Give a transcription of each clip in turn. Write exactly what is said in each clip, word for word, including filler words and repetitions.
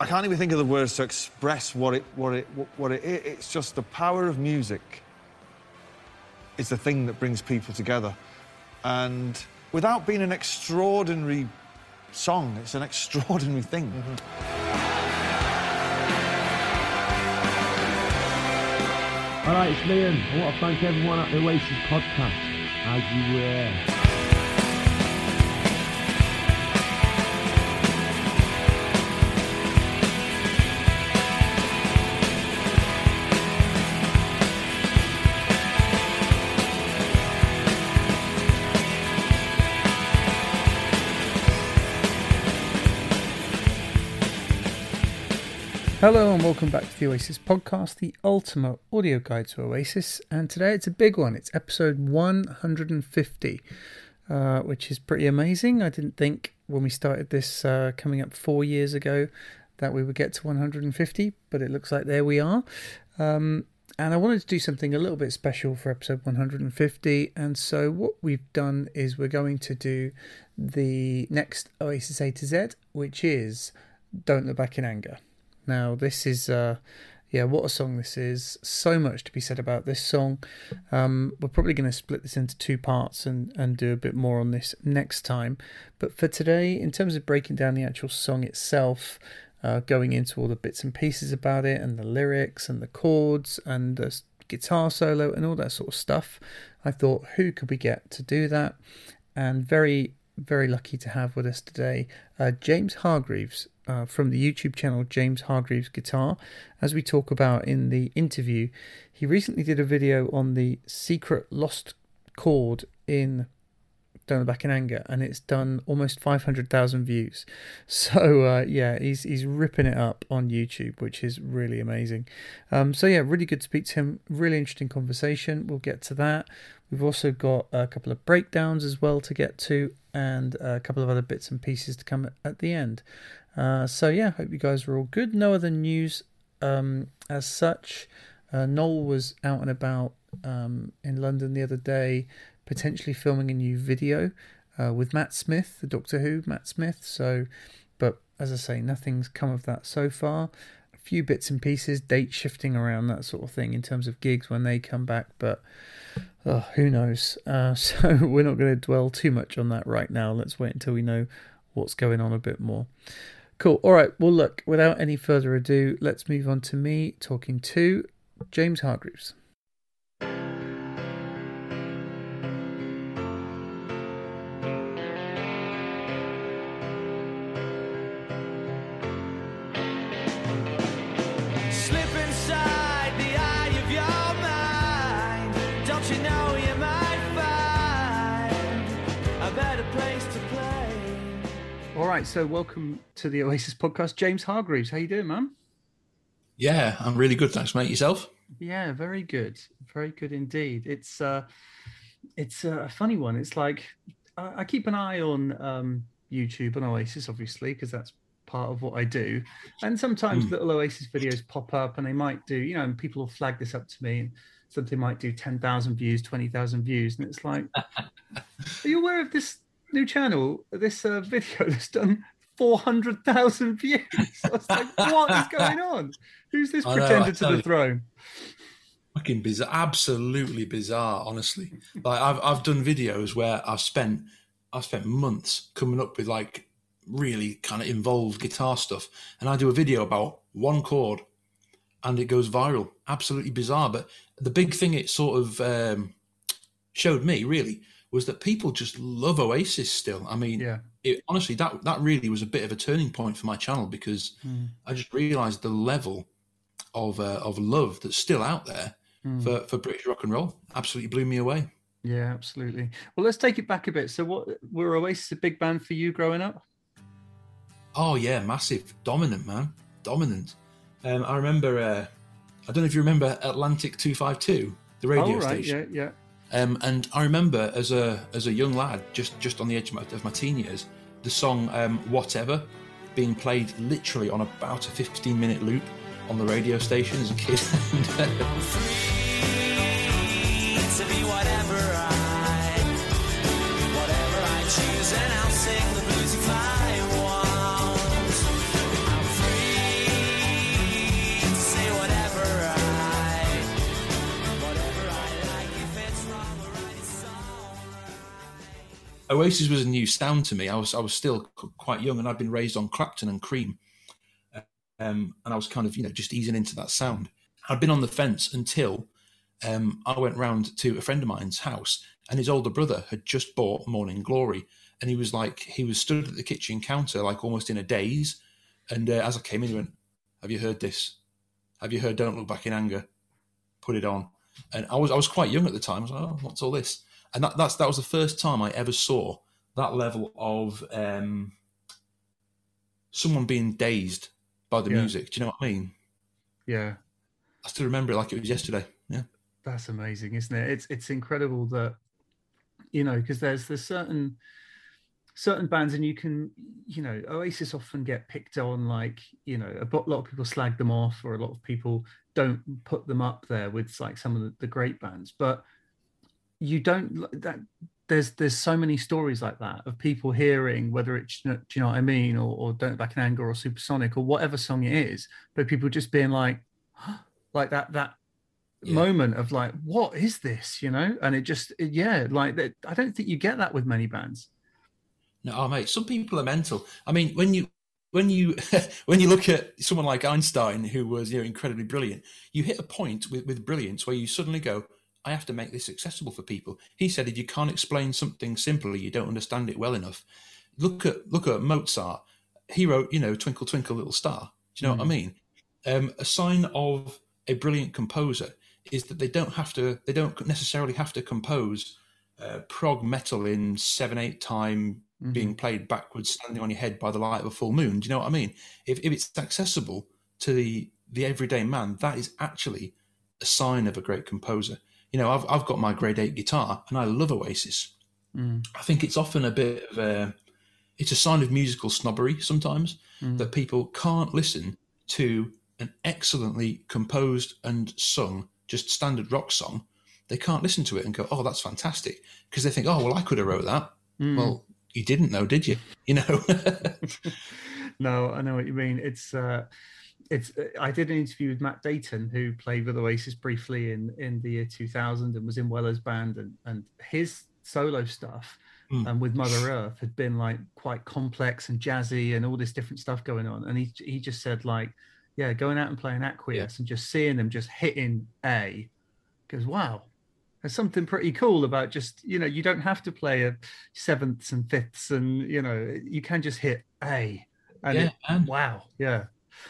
I can't even think of the words to express what it, what it, what it is. It's just the power of music. It's the thing that brings people together. And without being an extraordinary song, it's an extraordinary thing. Mm-hmm. All right, it's Liam. I want to thank everyone at the Oasis podcast. As you were. Hello and welcome back to the Oasis podcast, the ultimate audio guide to Oasis. And today it's a big one. It's episode one hundred fifty, uh, which is pretty amazing. I didn't think when we started this uh, coming up four years ago that we would get to one hundred fifty, but it looks like there we are. Um, and I wanted to do something a little bit special for episode one hundred fifty. And so what we've done is we're going to do the next Oasis A to Z, which is Don't Look Back in Anger. Now, this is, uh, yeah, what a song this is. So much to be said about this song. Um, we're probably going to split this into two parts and, and do a bit more on this next time. But for today, in terms of breaking down the actual song itself, uh, going into all the bits and pieces about it and the lyrics and the chords and the guitar solo and all that sort of stuff, I thought, who could we get to do that? And very, very lucky to have with us today uh, James Hargreaves. Uh, from the YouTube channel James Hargreaves Guitar. As we talk about in the interview, he recently did a video on the secret lost chord in Don't Look Back in Anger, and it's done almost five hundred thousand views. So uh, yeah, he's he's ripping it up on YouTube, which is really amazing. Um, so yeah, really good to speak to him. Really interesting conversation. We'll get to that. We've also got a couple of breakdowns as well to get to, and a couple of other bits and pieces to come at the end. Uh, so yeah, hope you guys are all good. No other news um, as such. Uh, Noel was out and about um, in London the other day, potentially filming a new video uh, with Matt Smith, the Doctor Who Matt Smith. So, but as I say, nothing's come of that so far. A few bits and pieces, date shifting around, that sort of thing in terms of gigs when they come back, but oh, who knows? Uh, so we're not going to dwell too much on that right now. Let's wait until we know what's going on a bit more. Cool. All right. Well, look, without any further ado, let's move on to me talking to James Hargreaves. Slip inside the eye of your mind. Don't you know you might find a better place to play? All right, so welcome to the Oasis podcast. James Hargreaves, how you doing, man? Yeah, I'm really good, thanks, mate. Yourself? Yeah, very good. Very good indeed. It's uh, it's a funny one. It's like, I, I keep an eye on um, YouTube and Oasis, obviously, because that's part of what I do. And sometimes mm. little Oasis videos pop up and they might do, you know, and people will flag this up to me and something might do ten thousand views, twenty thousand views. And it's like, are you aware of this new channel, this uh, video that's done four hundred thousand views? I was like, what is going on? Who's this I pretender know, to the you. throne? Fucking bizarre, absolutely bizarre, honestly. Like I've I've done videos where I've spent I've spent months coming up with like really kind of involved guitar stuff, and I do a video about one chord and it goes viral. Absolutely bizarre. But the big thing it sort of um, showed me really was that people just love Oasis still. I mean, yeah. it, honestly, that that really was a bit of a turning point for my channel because mm. I just realised the level of uh, of love that's still out there mm. for, for British rock and roll. Absolutely blew me away. Yeah, absolutely. Well, let's take it back a bit. So what, were Oasis a big band for you growing up? Oh, yeah, massive. Dominant, man. Dominant. Um, I remember, uh, I don't know if you remember Atlantic two fifty-two, the radio oh, right. station. Yeah, yeah. Um, and I remember as a as a young lad, just, just on the edge of my, of my teen years, the song um, Whatever being played literally on about a fifteen minute loop on the radio station as a kid. I'm free to be whatever I, whatever I choose, and I'll sing the blues if I want. I'm free Oasis was a new sound to me. I was I was still quite young, and I'd been raised on Clapton and Cream, um, and I was kind of you know just easing into that sound. I'd been on the fence until um, I went round to a friend of mine's house, and his older brother had just bought Morning Glory, and he was like he was stood at the kitchen counter like almost in a daze. And uh, as I came in, he went, "Have you heard this? Have you heard Don't Look Back in Anger? Put it on." And I was I was quite young at the time. I was like, "Oh, what's all this?" And that that's that was the first time I ever saw that level of um, someone being dazed by the Yeah. music. Do you know what I mean? Yeah. I still remember it like it was yesterday. Yeah. That's amazing, isn't it? It's it's incredible that, you know, because there's there's certain certain bands, and you can, you know, Oasis often get picked on, like, you know, a lot of people slag them off, or a lot of people don't put them up there with like some of the, the great bands, but you don't that there's there's so many stories like that of people hearing, whether it's, do you know what I mean, or, or Don't Look Back in Anger or Supersonic or whatever song it is, but people just being like, like that that Yeah. moment of like, what is this, you know? And it just it, yeah, like that. I don't think you get that with many bands. No, oh, mate, some people are mental. I mean, when you when you when you look at someone like Einstein, who was you know incredibly brilliant, you hit a point with, with brilliance where you suddenly go, I have to make this accessible for people. He said, if you can't explain something simply, you don't understand it well enough. Look at look at Mozart. He wrote, you know, Twinkle Twinkle Little Star. Do you know Mm. what I mean? Um, a sign of a brilliant composer is that they don't have to. They don't necessarily have to compose uh, prog metal in seven eight time, Mhm. being played backwards, standing on your head by the light of a full moon. Do you know what I mean? If if it's accessible to the the everyday man, that is actually a sign of a great composer. You know, I've I've got my grade eight guitar, and I love Oasis. Mm. I think it's often a bit of a, it's a sign of musical snobbery sometimes Mm. that people can't listen to an excellently composed and sung, just standard rock song. They can't listen to it and go, "Oh, that's fantastic," because they think, "Oh, well, I could have wrote that." Mm. Well, you didn't know, did you? You know. No, I know what you mean. It's uh, it's. I did an interview with Matt Dayton, who played with Oasis briefly in in the year two thousand and was in Weller's band, and and his solo stuff Mm. and with Mother Earth had been like quite complex and jazzy and all this different stuff going on. And he he just said like, yeah, going out and playing Aqueous Yeah. and just seeing them just hitting A, goes, wow. There's something pretty cool about just, you know, you don't have to play a sevenths and fifths, and you know, you can just hit A. And Yeah, it- man. wow, yeah.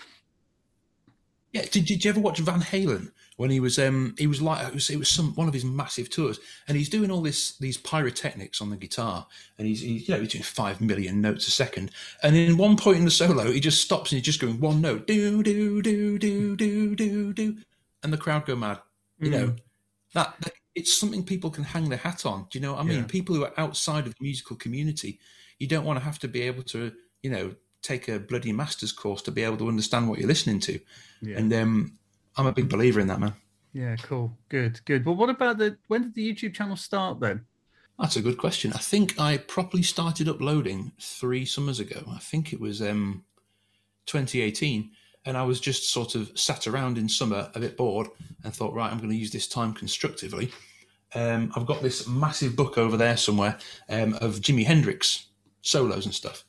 Yeah, did, did you ever watch Van Halen when he was um he was like it was it was some one of his massive tours, and he's doing all this these pyrotechnics on the guitar, and he's, he's you know he's doing five million notes a second, and in one point in the solo he just stops and he's just going one note, do do do do do do do, and the crowd go mad. You know Mm. that, that it's something people can hang their hat on. Do you know what I mean? Yeah. People who are outside of the musical community, you don't want to have to be able to you know take a bloody master's course to be able to understand what you're listening to. Yeah. And um, I'm a big believer in that, man. Yeah, cool. Good, good. But what about the when did the YouTube channel start then? That's a good question. I think I properly started uploading three summers ago. I think it was um, twenty eighteen. And I was just sort of sat around in summer a bit bored and thought, right, I'm going to use this time constructively. Um, I've got this massive book over there somewhere um, of Jimi Hendrix solos and stuff.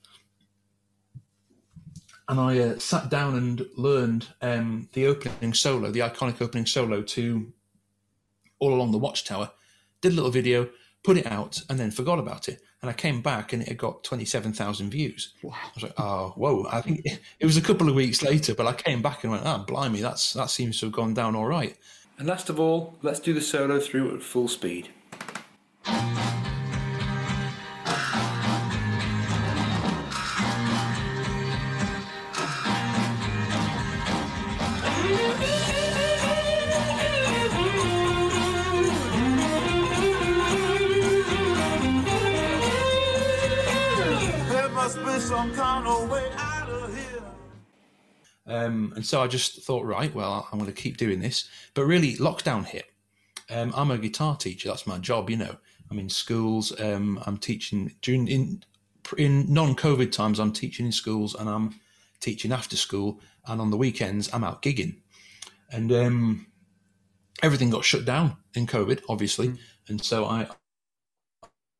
And I uh, sat down and learned um, the opening solo, the iconic opening solo to All Along the Watchtower, did a little video, put it out, and then forgot about it. And I came back and it had got twenty-seven thousand views. Wow. I was like, oh, whoa. I think it was a couple of weeks later, but I came back and went, oh, blimey, that's, that seems to have gone down all right. And last of all, let's do the solo through at full speed. There must be some kind of way out of here. Um, and so I just thought, right, well, I'm going to keep doing this. But really, lockdown hit. Um, I'm a guitar teacher. That's my job, you know. I'm in schools. Um, I'm teaching during in in non-COVID times. I'm teaching in schools, and I'm teaching after school. And on the weekends, I'm out gigging. And um, everything got shut down in COVID, obviously. Mm. And so I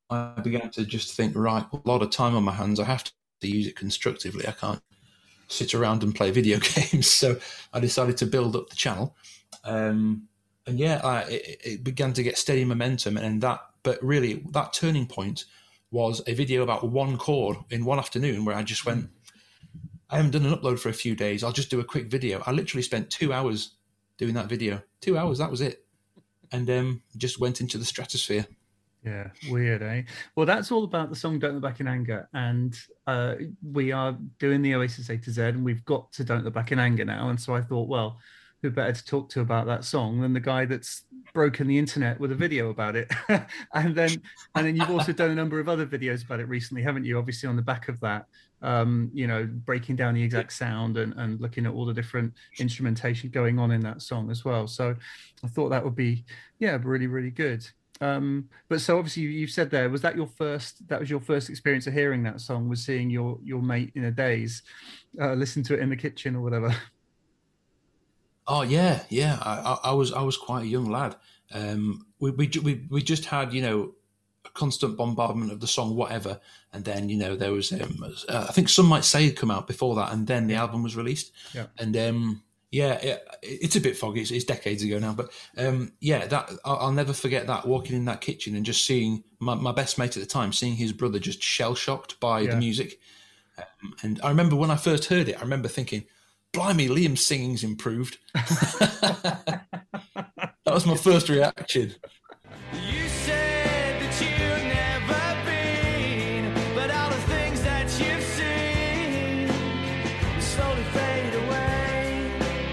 I began to just think, right, a lot of time on my hands. I have to use it constructively. I can't sit around and play video games. So I decided to build up the channel. Um, and yeah, I, it, it began to get steady momentum. And that, but really, that turning point was a video about one chord in one afternoon where I just went, I haven't done an upload for a few days. I'll just do a quick video. I literally spent two hours doing that video. Two hours, that was it. And um, just went into the stratosphere. Yeah, weird, eh? Well, that's all about the song Don't Look Back in Anger. And uh, we are doing the Oasis A to Z, and we've got to Don't Look Back in Anger now. And so I thought, well, who better to talk to about that song than the guy that's broken the internet with a video about it? and then and then you've also done a number of other videos about it recently, haven't you? Obviously on the back of that, um, you know, breaking down the exact sound and, and looking at all the different instrumentation going on in that song as well. So I thought that would be, yeah, really, really good. Um, but so obviously you, you said there, was that your first, that was your first experience of hearing that song, was seeing your, your mate in a daze, uh, listen to it in the kitchen or whatever? Oh yeah, yeah. I, I was I was quite a young lad. Um, we we we we just had, you know, a constant bombardment of the song Whatever, and then, you know, there was um, uh, I think Some Might Say had come out before that, and then the album was released. Yeah. And um, yeah, it, it's a bit foggy. It's, it's decades ago now, but um, yeah, that I'll, I'll never forget that, walking in that kitchen and just seeing my, my best mate at the time, seeing his brother just shell shocked by Yeah. the music. Um, and I remember when I first heard it, I remember thinking, blimey, Liam's singing's improved. That was my first reaction. You said that you've never been, but all the things that you've seen will slowly fade away.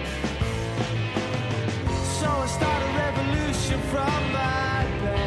So I start a revolution from my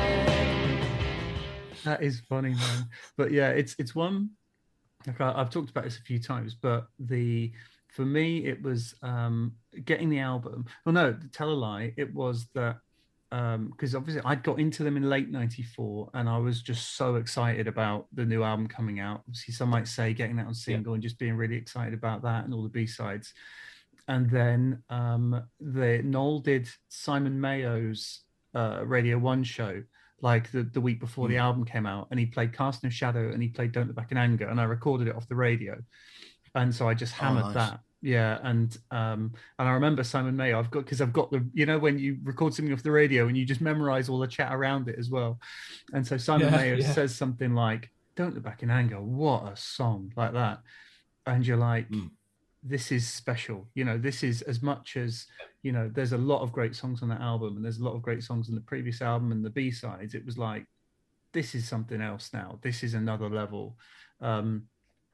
bed. That is funny, man. But yeah, it's it's one, like I, I've talked about this a few times, but the for me it was um getting the album. Well, no, to tell a lie, it was that um because obviously I'd got into them in late ninety-four and I was just so excited about the new album coming out. Obviously, some might say getting that on single and just being really excited about that and all the B-sides. And then um the Noel did Simon Mayo's uh Radio One show like the, the week before the album came out, and he played Cast No Shadow and he played Don't Look Back in Anger, and I recorded it off the radio. And so I just hammered nice. that. Yeah. And um, and I remember Simon Mayo, I've got, because I've got the, you know, when you record something off the radio and you just memorize all the chat around it as well. And so Simon Yeah, Mayo yeah. says something like, Don't Look Back in Anger, what a song, like that. And you're like, Mm. this is special. You know, this is as much as, you know, there's a lot of great songs on that album and there's a lot of great songs on the previous album and the B-sides. It was like, this is something else now. This is another level. Um,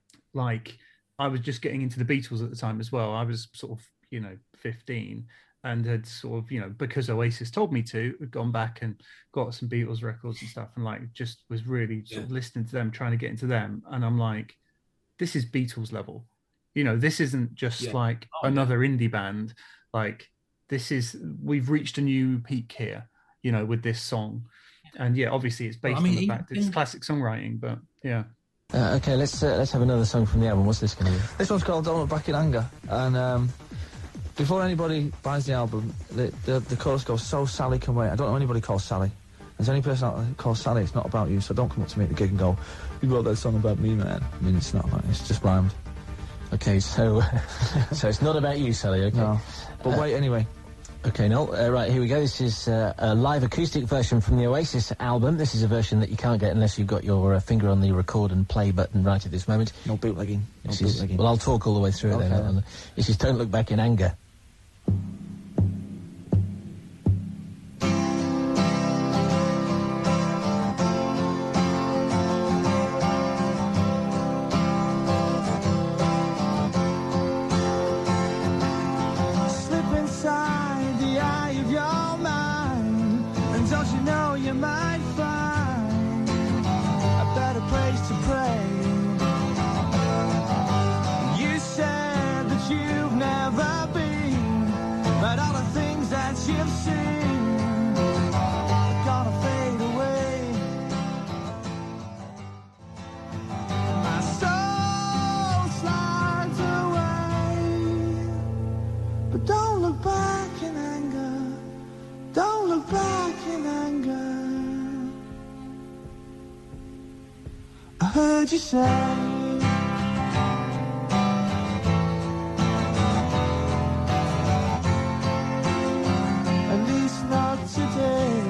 like, I was just getting into the Beatles at the time as well. I was sort of, you know, fifteen and had sort of, you know, because Oasis told me to, had gone back and got some Beatles records and stuff, and like just was really sort of listening to them, trying to get into them. And I'm like, this is Beatles level. You know, this isn't just Yeah. like Oh, another indie band. Like, this is, we've reached a new peak here, you know, with this song. And yeah, obviously it's based Well, I mean, on the fact that it's even- classic songwriting, but yeah. Uh, okay, let's uh, let's have another song from the album. What's this going to be? This one's called Don't Look Back in Anger. And um, before anybody buys the album, the, the, the chorus goes, so Sally can wait. I don't know anybody called Sally. There's any person out there called Sally, it's not about you, so don't come up to me at the gig and go, you wrote that song about me, man. I mean, it's not, it's just rhymed. Okay, so so it's not about you, Sally. Okay. No. But Uh, wait anyway. Okay, Noel. Uh, right, here we go. This is uh, a live acoustic version from the Oasis album. This is a version that you can't get unless you've got your uh, finger on the record and play button right at this moment. No bootlegging. No This is, bootlegging. well, I'll talk all the way through Okay, it then. then. This is Don't Look Back in Anger. Slip inside the eye of your mind, and don't you know you might find a better place to pray. You said that you've never been, would you say? At least not today.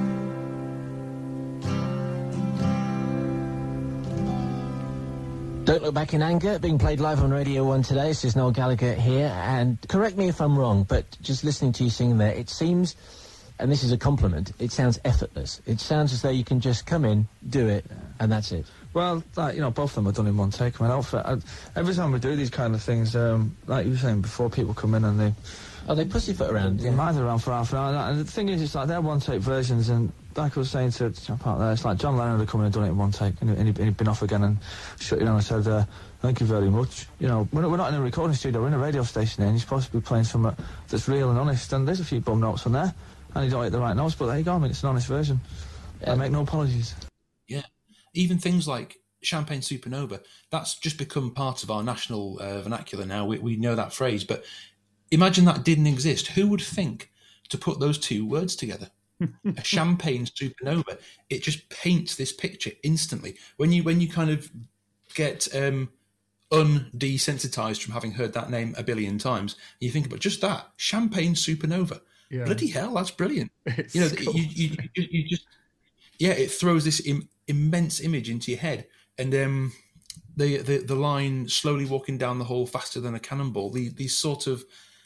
Don't Look Back in Anger, being played live on Radio one today. This is Noel Gallagher here, and correct me if I'm wrong, but just listening to you sing there, it seems, and this is a compliment, it sounds effortless. It sounds as though you can just come in, do it, and that's it. Well, like, you know, both of them are done in one take. I mean, outfit, I, every time we do these kind of things, um, like you were saying before, people come in and they... Oh, they pussyfoot around. They mind around for half an hour. And the thing is, it's like they're one-take versions, and like I was saying to jump out there, it's like John Lennon had come in and done it in one take, and, and, he'd, and he'd been off again and shut it down and said, uh, thank you very much. You know, we're, we're not in a recording studio, we're in a radio station here, and you're supposed to be playing something that's real and honest, and there's a few bum notes on there, and you don't hit the right notes, but there you go, I mean, it's an honest version. Yeah. I make no apologies. Yeah. Even things like Champagne Supernova, that's just become part of our national uh, vernacular now. We, we know that phrase, but imagine that didn't exist. Who would think to put those two words together? A champagne supernova. It just paints this picture instantly. When you when you kind of get um, undesensitized from having heard that name a billion times, you think about just that champagne supernova. Yeah. Bloody hell, that's brilliant. It's you know, cool. you, you, you, you just yeah, it throws this Im- immense image into your head, and um, the, the the line slowly walking down the hall faster than a cannonball. The, these sort of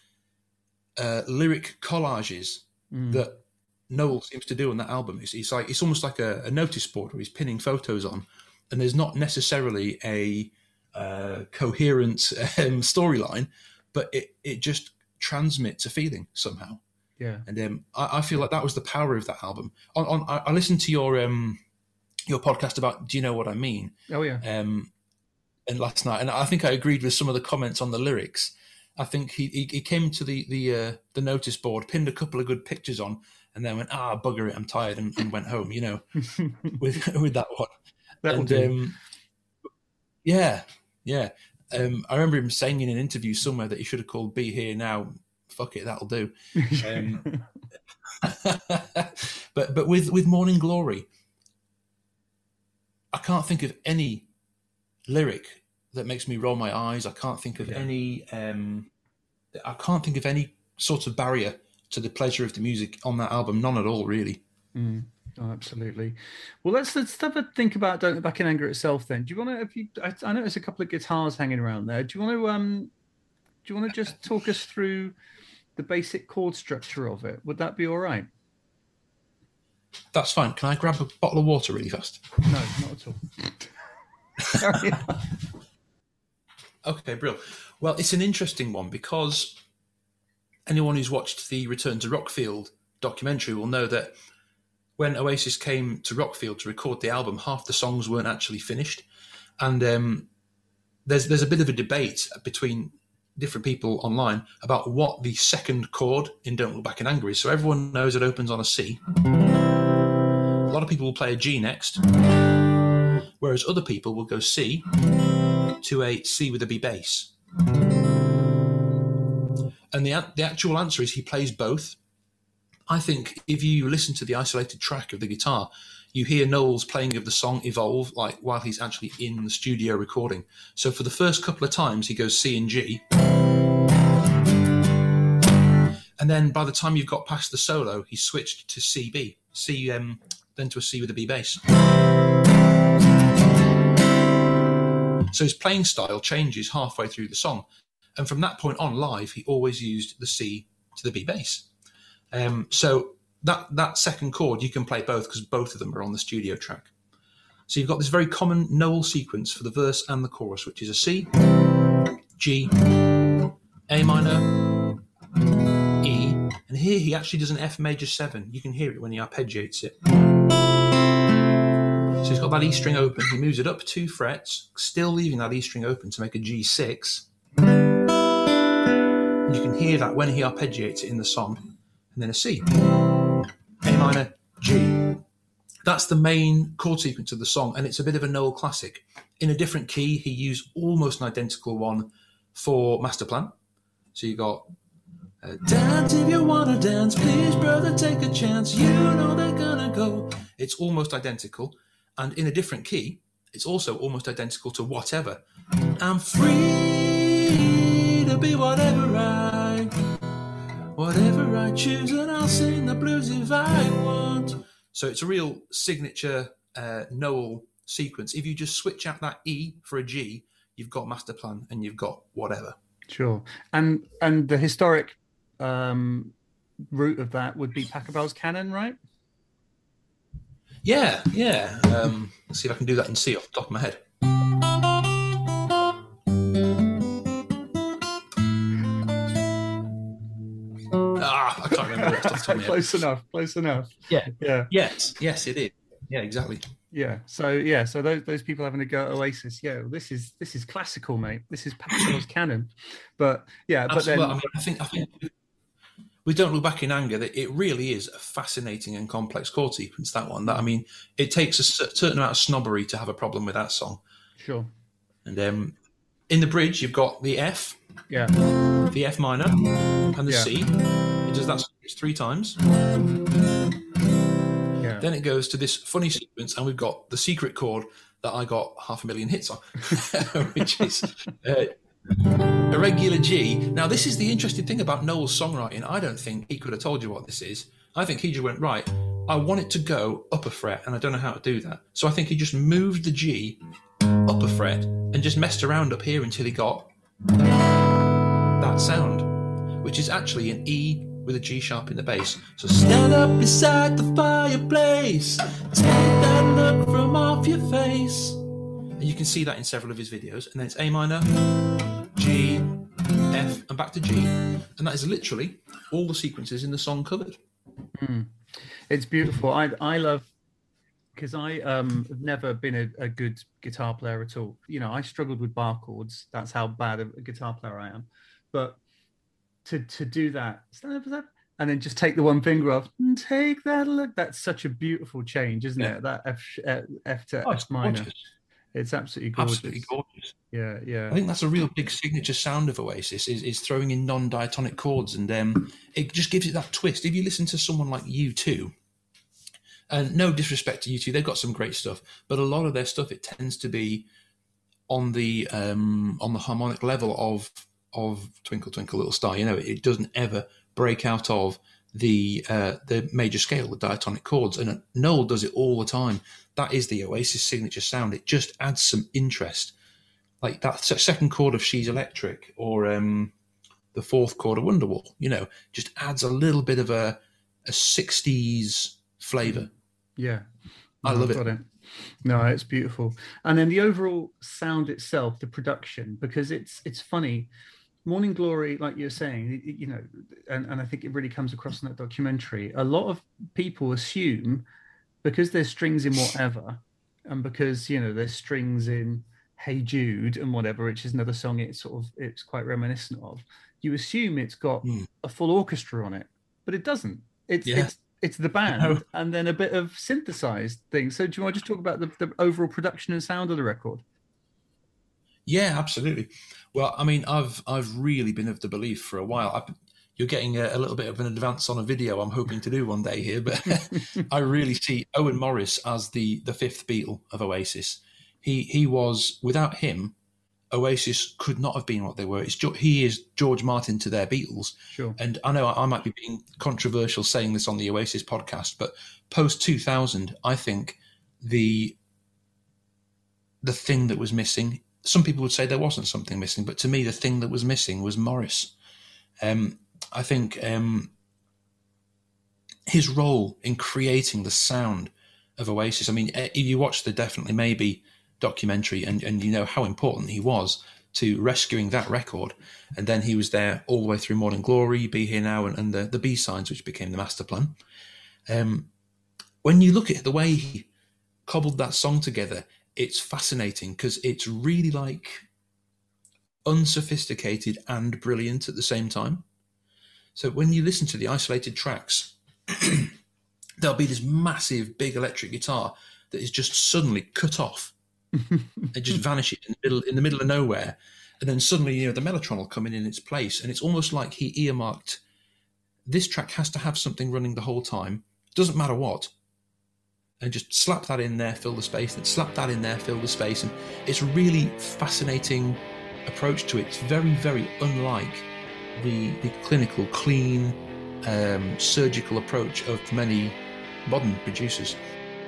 uh, lyric collages mm. that Noel seems to do on that album. It's, it's like it's almost like a, a notice board where he's pinning photos on, and there's not necessarily a uh, coherent um, storyline, but it, it just transmits a feeling somehow. Yeah, and um, I, I feel like that was the power of that album. On, on I, I listened to your um, your podcast about Do You Know What I Mean? Oh yeah. Um, and last night, and I think I agreed with some of the comments on the lyrics. I think he he, he came to the the uh, the notice board, pinned a couple of good pictures on, and then went, ah, bugger it, I'm tired, and, and went home, you know, with with that one. That and um, yeah, yeah. Um, I remember him saying in an interview somewhere that he should have called Be Here Now. Fuck it, that'll do. Um, but but with, with Morning Glory, I can't think of any lyric that makes me roll my eyes. I can't think of yeah. any. Um, I can't think of any sort of barrier to the pleasure of the music on that album. None at all, really. Mm. Oh, absolutely. Well, let's let's have a think about Don't Look Back in Anger itself. Then, do you want to? If you, I, I noticed a couple of guitars hanging around there. Do you want to? Um, do you want to just talk us through the basic chord structure of it? Would that be all right? That's fine. Can I grab a bottle of water really fast? No, not at all. Okay, brilliant. Well, it's an interesting one because anyone who's watched the Return to Rockfield documentary will know that when Oasis came to Rockfield to record the album, half the songs weren't actually finished. And um, there's there's a bit of a debate between different people online about what the second chord in Don't Look Back in Anger is. So everyone knows it opens on a C. A lot of people will play a G next, whereas other people will go C to a C with a B bass. And the the actual answer is he plays both. I think if you listen to the isolated track of the guitar, you hear Noel's playing of the song evolve, like while he's actually in the studio recording. So for the first couple of times, he goes C and G. And then by the time you've got past the solo, he's switched to C B, C, um, then to a C with a B bass. So his playing style changes halfway through the song. And from that point on, live, he always used the C to the B bass. Um, so that that second chord, you can play both because both of them are on the studio track. So you've got this very common Noel sequence for the verse and the chorus, which is a C, G, A minor, E, and here he actually does an F major seven. You can hear it when he arpeggiates it. So he's got that E string open. He moves it up two frets, still leaving that E string open to make a G six. And you can hear that when he arpeggiates it in the song. And then a C, A minor, G. That's the main chord sequence of the song, and it's a bit of a Noel classic. In a different key, he used almost an identical one for Masterplan. So you got uh, dance if you wanna dance, please brother take a chance, you know they're gonna go. It's almost identical, and in a different key, it's also almost identical to Whatever. I'm free to be whatever I, whatever I choose, and I'll sing the blues if I want. So it's a real signature uh, Noel sequence. If you just switch out that E for a G, you've got Master Plan and you've got Whatever. Sure. And and the historic um, root of that would be Pachelbel's Canon, right? Yeah, yeah. Um, let's see if I can do that in C off the top of my head. Ah, I can't remember what off the top of my head. Close enough, close enough. Yeah, yeah. Yes, yes, it is. Yeah, exactly. Yeah. So yeah, so those those people having to go at Oasis, yeah, well, this is this is classical, mate. This is Pachelbel's Canon. But yeah, but Absolutely. then I mean, I think I think we Don't Look Back in Anger, that it really is a fascinating and complex chord sequence, that one. That I mean, it takes a certain amount of snobbery to have a problem with that song. Sure. And um, in the bridge, you've got the F, yeah, the F minor, and the Yeah. C. It does that three times. Yeah. Then it goes to this funny sequence, and we've got the secret chord that I got half a million hits on, which is uh, a regular G. Now, this is the interesting thing about Noel's songwriting. I don't think he could have told you what this is. I think he just went, right, I want it to go up a fret, and I don't know how to do that. So I think he just moved the G up a fret and just messed around up here until he got that sound, which is actually an E with a G sharp in the bass. So stand up beside the fireplace, take that look from off your face. And you can see that in several of his videos. And then it's A minor, G, F, and back to G. And that is literally all the sequences in the song covered. Mm. It's beautiful. I I love, because I um have never been a, a good guitar player at all. You know, I struggled with bar chords. That's how bad a, a guitar player I am. But to to do that, and then just take the one finger off and take that look. That's such a beautiful change, isn't Yeah. it? That F, uh, F to Oh, F it's minor. gorgeous. It's absolutely gorgeous. Absolutely gorgeous. Yeah, yeah. I think that's a real big signature sound of Oasis is, is throwing in non-diatonic chords, and um, it just gives it that twist. If you listen to someone like U two, and no disrespect to U two, they've got some great stuff, but a lot of their stuff, it tends to be on the um, on the harmonic level of of Twinkle Twinkle Little Star. You know, it, it doesn't ever break out of the uh, the major scale, the diatonic chords, and Noel does it all the time. That is the Oasis signature sound. It just adds some interest. Like that second chord of She's Electric, or um, the fourth chord of Wonderwall, you know, just adds a little bit of a, a sixties flavour. Yeah. I No, love I've it. got it. No, it's beautiful. And then the overall sound itself, the production, because it's it's funny. Morning Glory, like you're saying, you know, and, and I think it really comes across in that documentary. A lot of people assume because there's strings in Whatever, and because, you know, there's strings in Hey Jude and whatever, which is another song it's sort of it's quite reminiscent of, you assume it's got Mm. a full orchestra on it, but it doesn't. It's Yeah. it's it's the band No. and then a bit of synthesized things. So do you want to just talk about the, the overall production and sound of the record? Yeah, absolutely. Well, I mean, I've I've really been of the belief for a while. I, you're getting a, a little bit of an advance on a video I'm hoping to do one day here, but I really see Owen Morris as the the fifth Beatle of Oasis. He he was, without him, Oasis could not have been what they were. It's, Jo- he is George Martin to their Beatles. Sure. And I know I, I might be being controversial saying this on the Oasis podcast, but post two thousand, I think the the thing that was missing, some people would say there wasn't something missing, but to me, the thing that was missing was Morris. Um, I think um, his role in creating the sound of Oasis, I mean, if you watch the Definitely Maybe documentary and, and you know how important he was to rescuing that record, and then he was there all the way through Morning Glory, Be Here Now, and, and the, the B-sides, which became the Master Plan. Um, when you look at the way he cobbled that song together, it's fascinating because it's really like unsophisticated and brilliant at the same time. So when you listen to the isolated tracks, there'll be this massive, big electric guitar that is just suddenly cut off. It just vanishes in the middle in the middle of nowhere, and then suddenly, you know, the mellotron will come in in its place, and it's almost like he earmarked this track has to have something running the whole time. Doesn't matter what. and just slap that in there, fill the space, and slap that in there, fill the space. And it's a really fascinating approach to it. It's very, very unlike the, the clinical, clean, um, surgical approach of many modern producers.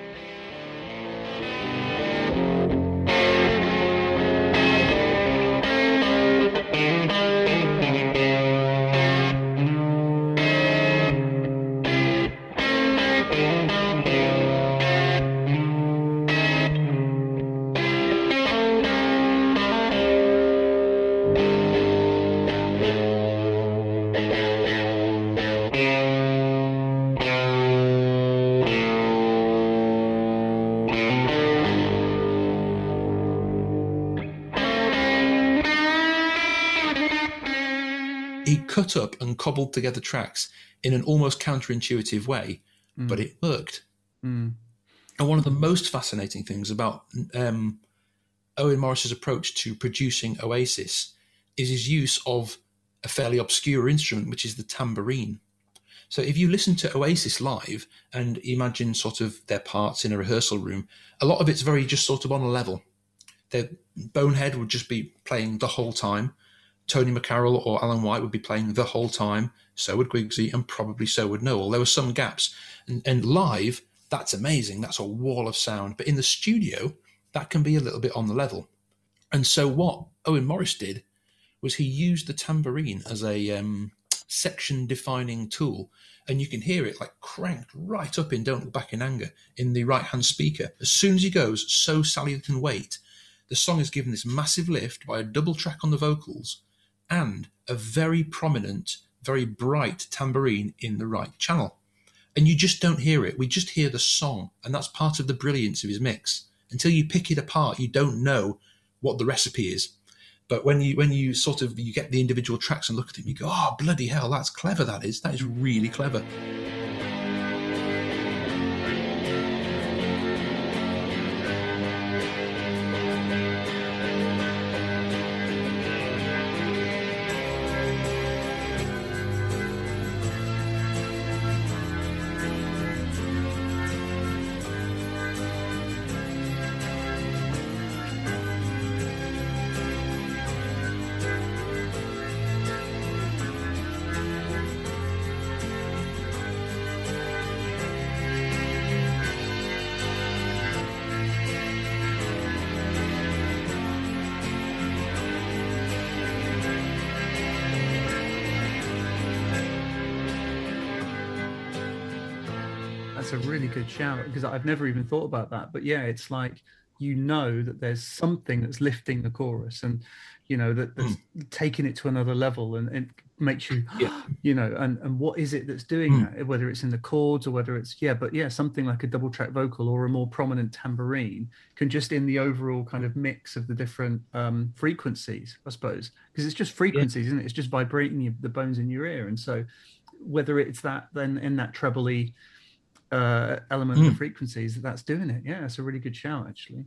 Cut up and cobbled together tracks in an almost counterintuitive way, mm. but it worked. Mm. And one of the most fascinating things about um, Owen Morris's approach to producing Oasis is his use of a fairly obscure instrument, which is the tambourine. So if you listen to Oasis live and imagine sort of their parts in a rehearsal room, a lot of it's very just sort of on a level. Their Bonehead would just be playing the whole time. Tony McCarroll or Alan White would be playing the whole time. So would Quigsy, and probably so would Noel. There were some gaps. And, and live, that's amazing. That's a wall of sound. But in the studio, that can be a little bit on the level. And so what Owen Morris did was he used the tambourine as a um, section-defining tool. And you can hear it like cranked right up in Don't Look Back in Anger in the right-hand speaker. As soon as he goes, So Sally Can Wait, the song is given this massive lift by a double track on the vocals and a very prominent, very bright tambourine in the right channel. And you just don't hear it. We just hear the song, and that's part of the brilliance of his mix. Until you pick it apart, you don't know what the recipe is. But when you when you sort of you get the individual tracks and look at them, you go, oh, bloody hell, that's clever, that is. That is really clever. That's a really good shout, because I've never even thought about that. But yeah, it's like, you know that there's something that's lifting the chorus, and you know that that's mm. taking it to another level, and it makes you yeah. you know and and what is it that's doing mm. that, whether it's in the chords or whether it's yeah but yeah something like a double track vocal or a more prominent tambourine can just, in the overall kind of mix of the different um frequencies, I suppose, because it's just frequencies, yeah. isn't it? It's just vibrating your, the bones in your ear. And so whether it's that then in that trebly uh element mm. of the frequencies that's doing it, yeah it's a really good shout, actually.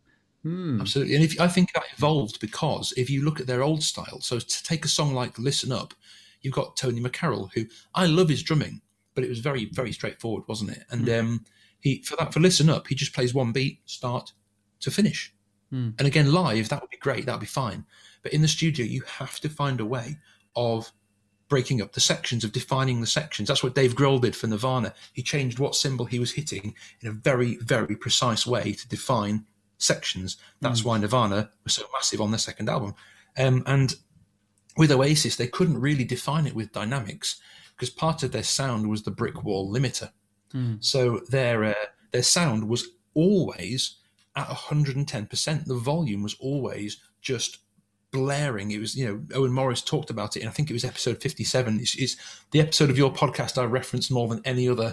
mm. Absolutely. And if I think that evolved because if you look at their old style, so to take a song like Listen Up, you've got Tony McCarroll, who I love his drumming, but it was very very straightforward, wasn't it? And mm. um he for that for Listen Up he just plays one beat start to finish. mm. And again, live that would be great, that would be fine, but in the studio you have to find a way of breaking up the sections, of defining the sections. That's what Dave Grohl did for Nirvana. He changed what cymbal he was hitting in a very, very precise way to define sections. That's mm. why Nirvana was so massive on their second album. Um, and with Oasis, they couldn't really define it with dynamics because part of their sound was the brick wall limiter. Mm. So their uh, their sound was always at one hundred ten percent. The volume was always just blaring. It was, you know, Owen Morris talked about it, and I think it was episode fifty-seven. It's, it's the episode of your podcast I referenced more than any other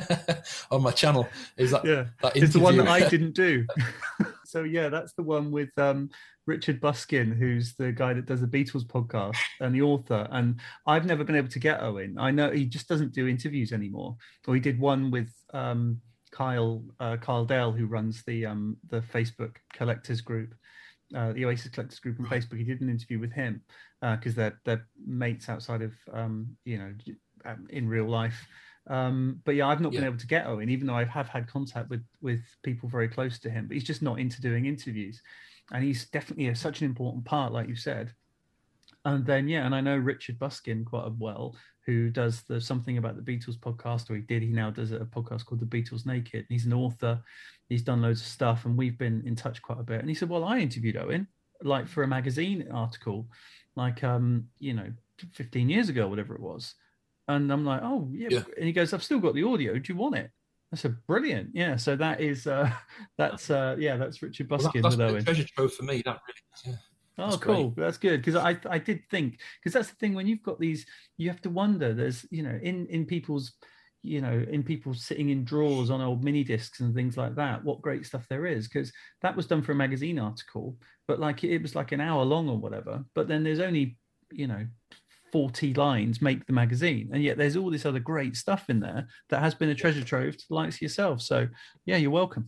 on my channel. Is that, yeah, that it's the one that I didn't do. So yeah, that's the one with um, Richard Buskin, who's the guy that does the Beatles podcast and the author. And I've never been able to get Owen. I know he just doesn't do interviews anymore. Or he did one with um, Kyle uh, Kyle Dale, who runs the um, the Facebook collectors group. Uh, the Oasis Collectors group on Facebook. He did an interview with him because uh, they're they're mates outside of um, you know in real life, Um, but yeah, I've not been Yeah. able to get Owen, even though I have had contact with with people very close to him. But he's just not into doing interviews, and he's definitely a, such an important part, like you said. And then yeah, and I know Richard Buskin quite well, who does the Something About the Beatles podcast, or he did. He now does a podcast called The Beatles Naked. He's an author. He's done loads of stuff, and we've been in touch quite a bit. And he said, "Well, I interviewed Owen, like for a magazine article, like um, you know, fifteen years ago, whatever it was." And I'm like, "Oh yeah,", Yeah. and he goes, "I've still got the audio. Do you want it?" I said, "Brilliant, yeah." So that is, uh, that's uh, yeah, that's Richard Well, Buskin that, that's with a Owen. treasure trove for me. That really, yeah. Oh, That's cool. great. That's good, because I I did think, because that's the thing, when you've got these, you have to wonder. There's, you know, in in people's, you know, in people sitting in drawers on old mini discs and things like that, what great stuff there is, because that was done for a magazine article, but like it was like an hour long or whatever. But then there's only, you know, forty lines make the magazine, and yet there's all this other great stuff in there that has been a treasure trove to the likes of yourself. So yeah, you're welcome.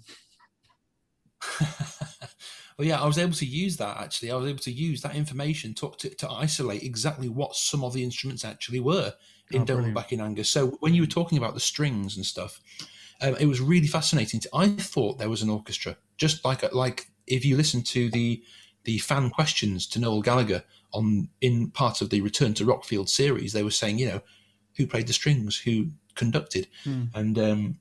Well, yeah, I was able to use that, actually. I was able to use that information to, to, to isolate exactly what some of the instruments actually were in Oh, Don't Look brilliant. Back in Anger. So when you were talking about the strings and stuff, um, it was really fascinating. To, I thought there was an orchestra, just like like if you listen to the the fan questions to Noel Gallagher on in part of the Return to Rockfield series, they were saying, you know, who played the strings, who conducted, Hmm. and um,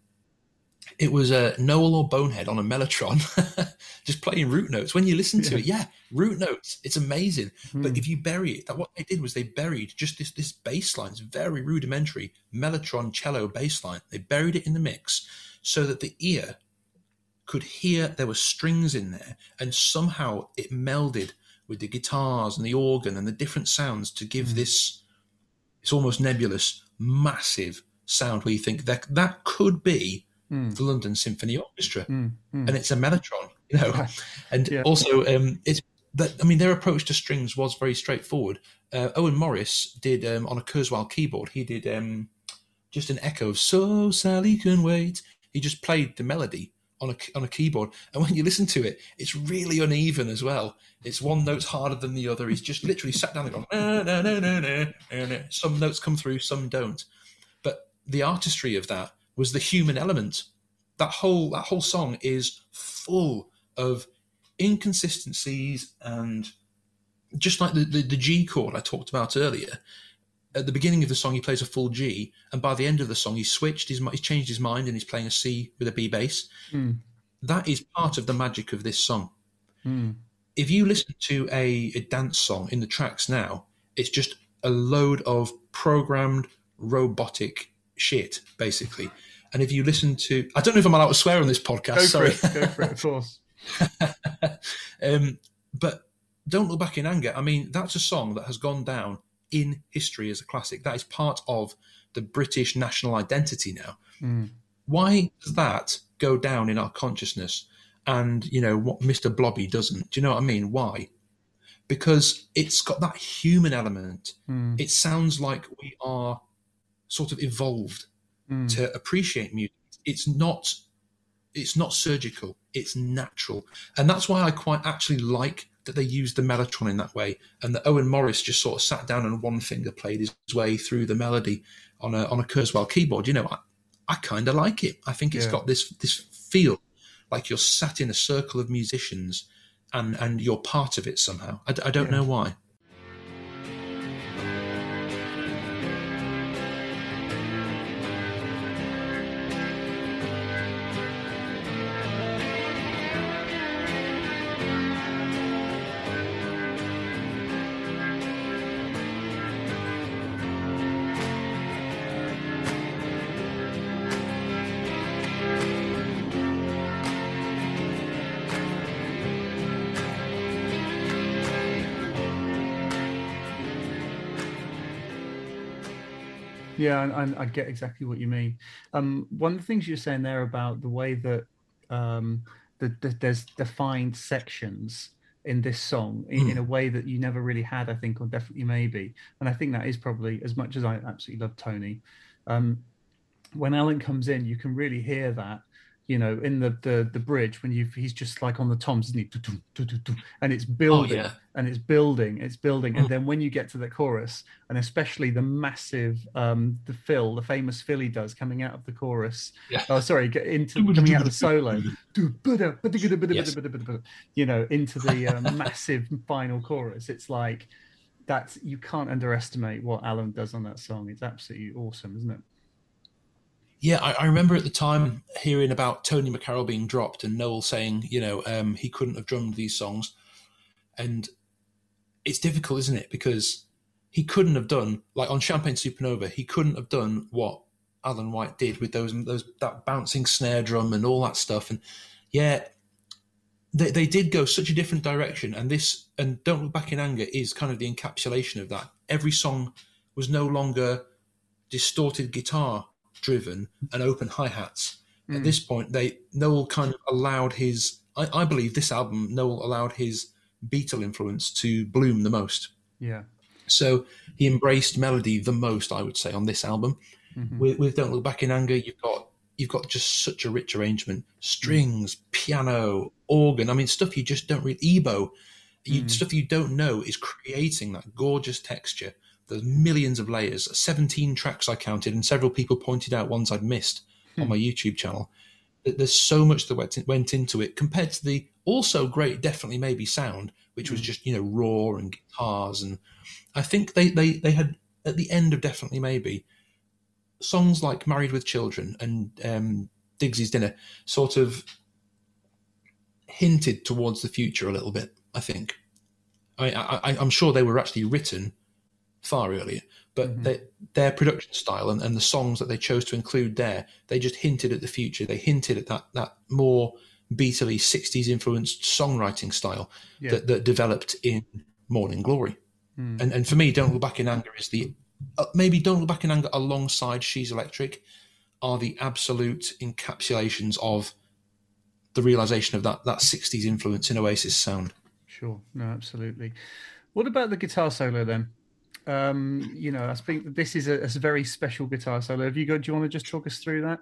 it was uh, Noel or Bonehead on a Mellotron, just playing root notes. When you listen to Yeah. it, yeah, root notes, it's amazing. Hmm. But if you bury it, that what they did was they buried just this this bass line. It's very rudimentary Mellotron cello bass line. They buried it in the mix so that the ear could hear there were strings in there, and somehow it melded with the guitars and the organ and the different sounds to give Hmm. this, it's almost nebulous, massive sound where you think that that could be Hmm. the London Symphony Orchestra, Hmm. Hmm. and it's a mellotron, you know. And Yeah. also, um, it's that. I mean, their approach to strings was very straightforward. Uh, Owen Morris did um, on a Kurzweil keyboard. He did um, just an echo of "So Sally Can Wait." He just played the melody on a on a keyboard, and when you listen to it, it's really uneven as well. It's one note's harder than the other. He's just literally sat down and gone, "No, no, no, no, no, no." Some notes come through, some don't. But the artistry of that was the human element. That whole that whole song is full of inconsistencies, and just like the, the, the G chord I talked about earlier, at the beginning of the song he plays a full G, and by the end of the song he's switched, he's, he's changed his mind and he's playing a C with a B bass. Hmm. That is part of the magic of this song. Hmm. If you listen to a, a dance song in the tracks now, it's just a load of programmed robotic shit, basically. And if you listen to, I don't know if I'm allowed to swear on this podcast. Go for sorry. it. Go for it. Of course. um, but Don't Look Back in Anger. I mean, that's a song that has gone down in history as a classic. That is part of the British national identity now. Hmm. Why does that go down in our consciousness? And, you know, what Mister Blobby doesn't? Do you know what I mean? Why? Because it's got that human element. Hmm. It sounds like we are sort of evolved Hmm. to appreciate music. It's not it's not surgical, it's natural. And that's why I quite actually like that they used the mellotron in that way, and that Owen Morris just sort of sat down and one finger played his way through the melody on a on a Kurzweil keyboard. You know, I, I kind of like it. I think it's Yeah. got this this feel like you're sat in a circle of musicians and and you're part of it somehow. I, d- I don't Yeah. know why. Yeah, and, and I get exactly what you mean. Um, one of the things you're saying there about the way that um, the, the, there's defined sections in this song in, in a way that you never really had, I think, or definitely maybe. And I think that is probably, as much as I absolutely love Tony, um, when Alan comes in, you can really hear that you know, in the the, the bridge when you he's just like on the toms, isn't he? And it's building, Oh, yeah. and it's building, it's building, Mm. and then when you get to the chorus, and especially the massive, um, the fill, the famous fill he does coming out of the chorus. Yeah. Oh, sorry, get into coming out of the solo. Yes. You know, into the uh, massive final chorus. It's like that's you can't underestimate what Alan does on that song. It's absolutely awesome, isn't it? Yeah, I, I remember at the time hearing about Tony McCarroll being dropped and Noel saying, you know, um, he couldn't have drummed these songs. And it's difficult, isn't it? Because he couldn't have done, like on Champagne Supernova, he couldn't have done what Alan White did with those those that bouncing snare drum and all that stuff. And yeah, they, they did go such a different direction. And this, and Don't Look Back in Anger is kind of the encapsulation of that. Every song was no longer distorted guitar driven and open hi-hats. Mm. At this point, they Noel kind of allowed his, I, I believe this album, Noel allowed his Beatle influence to bloom the most. Yeah. So he embraced melody the most, I would say, on this album. Mm-hmm. With, with Don't Look Back in Anger, you've got you've got just such a rich arrangement. Strings, piano, organ. I mean, stuff you just don't read. Ebo, you, mm. stuff you don't know is creating that gorgeous texture. There's millions of layers, seventeen tracks I counted, and several people pointed out ones I'd missed hmm. on my YouTube channel. There's so much that went, went into it compared to the also great Definitely Maybe sound, which was just, you know, raw and guitars. And I think they, they, they had, at the end of Definitely Maybe, songs like Married with Children and um, Digsy's Dinner sort of hinted towards the future a little bit, I think. I, I, I'm sure they were actually written far earlier, but mm-hmm. they, their production style and, and the songs that they chose to include there, they just hinted at the future. They hinted at that that more Beatley sixties influenced songwriting style yeah. that, that developed in Morning Glory. Mm. And and for me, Don't Look Back in Anger is the uh, maybe Don't Look Back in Anger alongside She's Electric are the absolute encapsulations of the realization of that that sixties influence in Oasis sound. Sure, no, absolutely. What about the guitar solo then? Um, you know, I think that this is a, a very special guitar solo. Have you got? Do you want to just talk us through that?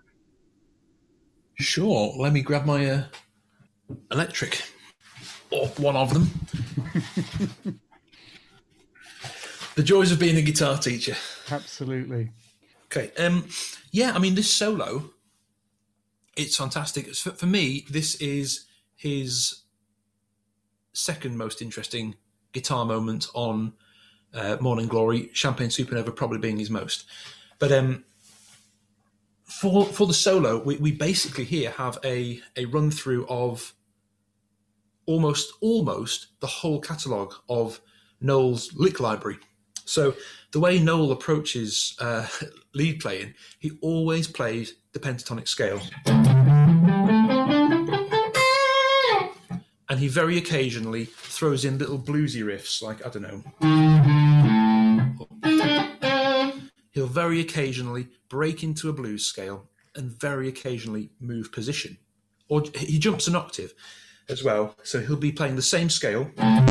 Sure. Let me grab my uh, electric, or one of them. The joys of being a guitar teacher. Absolutely. Okay. Um. Yeah. I mean, this solo, it's fantastic. For, for me, this is his second most interesting guitar moment on Uh, Morning Glory, Champagne Supernova probably being his most. But um, for for the solo, we, we basically here have a, a run through of almost almost the whole catalogue of Noel's lick library. So the way Noel approaches uh, lead playing, he always plays the pentatonic scale. And he very occasionally throws in little bluesy riffs, like, I don't know. He'll very occasionally break into a blues scale and very occasionally move position. Or he jumps an octave as well. So he'll be playing the same scale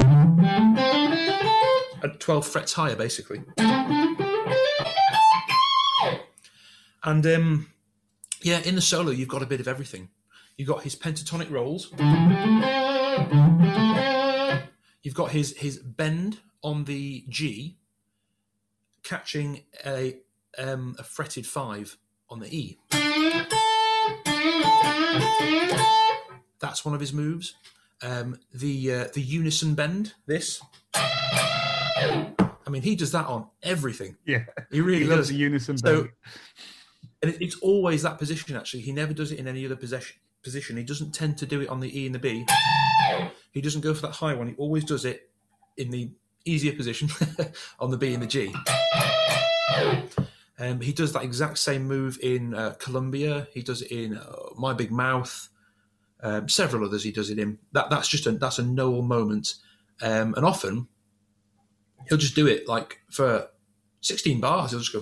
at twelve frets higher, basically. And, um, yeah, in the solo, you've got a bit of everything. You've got his pentatonic rolls. You've got his his bend on the G, catching a um, a fretted five on the E. That's one of his moves. Um, the uh, the unison bend. This. I mean, he does that on everything. Yeah, he really he loves does. the unison so, bend. And it, it's always that position. Actually, he never does it in any other possession. Position. He doesn't tend to do it on the E and the B. He doesn't go for that high one. He always does it in the easier position on the B and the G. Um, he does that exact same move in uh, Columbia. He does it in uh, My Big Mouth. Um, several others he does it in. That that's just a that's a Noel moment. Um, and often he'll just do it like for sixteen bars. He'll just go.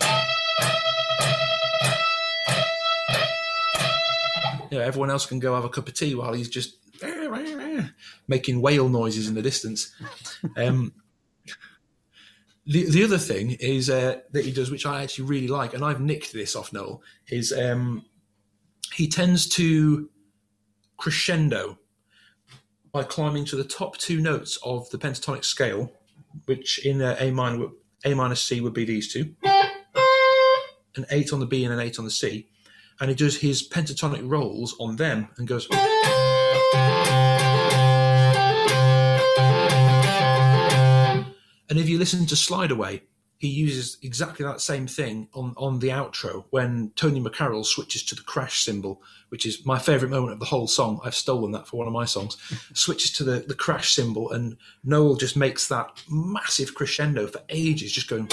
You know, everyone else can go have a cup of tea while he's just making whale noises in the distance. Um, the the other thing is uh, that he does, which I actually really like, and I've nicked this off Noel, is um, he tends to crescendo by climbing to the top two notes of the pentatonic scale, which in uh, A minor, A minor C would be these two, an eight on the B and an eight on the C, and he does his pentatonic rolls on them and goes. And if you listen to Slide Away, he uses exactly that same thing on, on the outro when Tony McCarroll switches to the crash cymbal, which is my favourite moment of the whole song. I've stolen that for one of my songs. Switches to the, the crash cymbal, and Noel just makes that massive crescendo for ages, just going.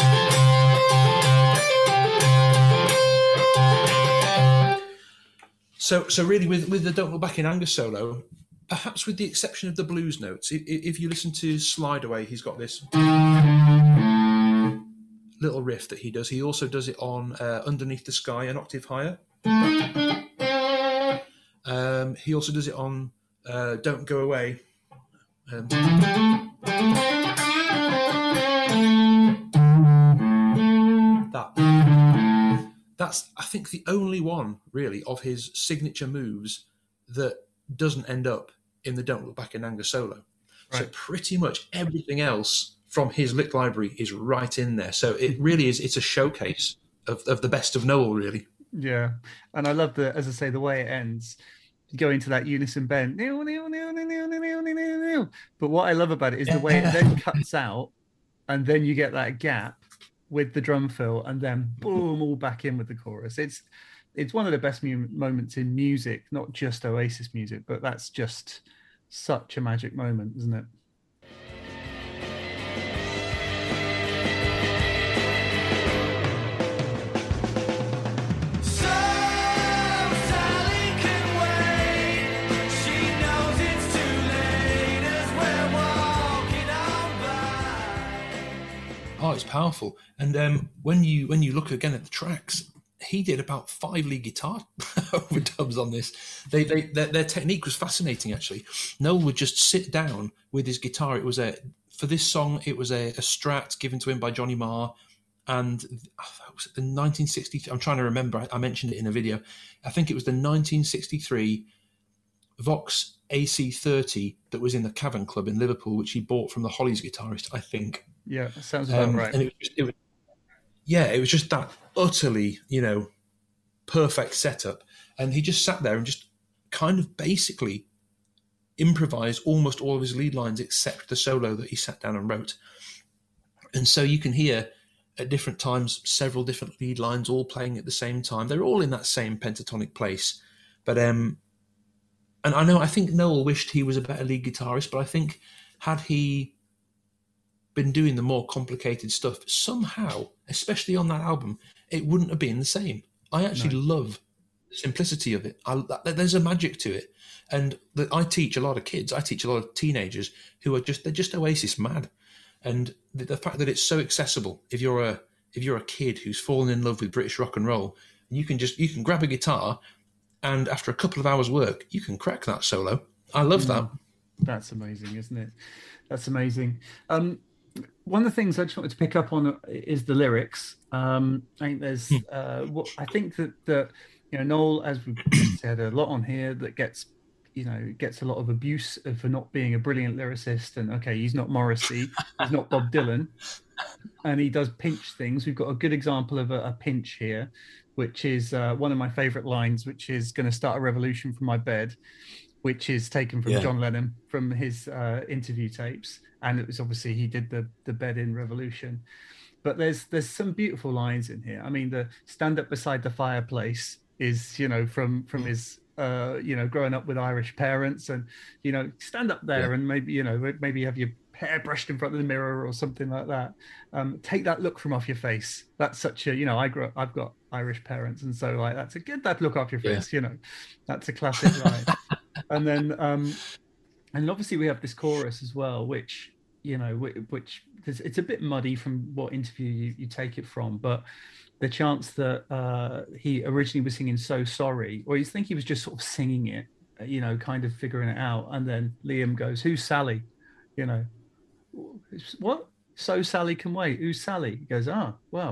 So, so really, with, with the Don't Look Back in Anger solo, perhaps with the exception of the blues notes, if, if you listen to Slide Away, he's got this little riff that he does. He also does it on uh, Underneath the Sky, an octave higher. Um, he also does it on uh, Don't Go Away. Um, that. That's, I think, the only one, really, of his signature moves that doesn't end up in the Don't Look Back in Anger solo. Right. So pretty much everything else from his lick library is right in there. So it really is, it's a showcase of, of the best of Noel, really. Yeah. And I love the, as I say, the way it ends. You go into that unison bend. But what I love about it is the way it then cuts out, and then you get that gap with the drum fill, and then boom, all back in with the chorus. It's it's one of the best mu- moments in music, not just Oasis music, but that's just such a magic moment, isn't it? Oh, it's powerful. And um, when you when you look again at the tracks, he did about five lead guitar overdubs on this. They, they their, their technique was fascinating, actually. Noel would just sit down with his guitar. It was a for this song, it was a, a Strat given to him by Johnny Marr, and oh, was it the nineteen sixty-three? I'm trying to remember. I, I mentioned it in a video. I think it was the nineteen sixty-three Vox A C thirty that was in the Cavern Club in Liverpool, which he bought from the Hollies guitarist, I think. Yeah, that sounds about um, right. And it was, just, it was, yeah, it was just that utterly, you know, perfect setup. And he just sat there and just kind of basically improvised almost all of his lead lines except the solo that he sat down and wrote. And so you can hear at different times several different lead lines all playing at the same time. They're all in that same pentatonic place. But um, and I know I think Noel wished he was a better lead guitarist, but I think had he been doing the more complicated stuff, somehow, especially on that album, it wouldn't have been the same. I actually no. love the simplicity of it. I, there's a magic to it. And the, I teach a lot of kids, I teach a lot of teenagers who are just, they're just Oasis mad. And the, the fact that it's so accessible, if you're a if you're a kid who's fallen in love with British rock and roll, you can just, you can grab a guitar and after a couple of hours work, you can crack that solo. I love mm. that. That's amazing, isn't it? That's amazing. Um, One of the things I just wanted to pick up on is the lyrics. Um, I think there's, uh, what I think that that you know Noel, as we've said a lot on here, that gets you know gets a lot of abuse for not being a brilliant lyricist. And okay, he's not Morrissey, he's not Bob Dylan, and he does pinch things. We've got a good example of a, a pinch here, which is uh, one of my favourite lines, which is "Going to start a revolution from my bed," which is taken from yeah. John Lennon from his uh, interview tapes. And it was obviously he did the the Bed In Revolution, but there's there's some beautiful lines in here. I mean, the stand up beside the fireplace is you know from from his uh you know growing up with Irish parents, and you know stand up there yeah. and maybe you know maybe have your hair brushed in front of the mirror or something like that. Um, take that look from off your face. That's such a you know I grew up, I've got Irish parents, and so like that's a get that look off your face. Yeah. You know, that's a classic line. And then. um And obviously we have this chorus as well, which, you know, which it's a bit muddy from what interview you, you take it from, but the chance that uh, he originally was singing So Sorry, or you think he was just sort of singing it, you know, kind of figuring it out. And then Liam goes, "Who's Sally?" You know, what? So Sally can wait. Who's Sally? He goes, "Ah, well,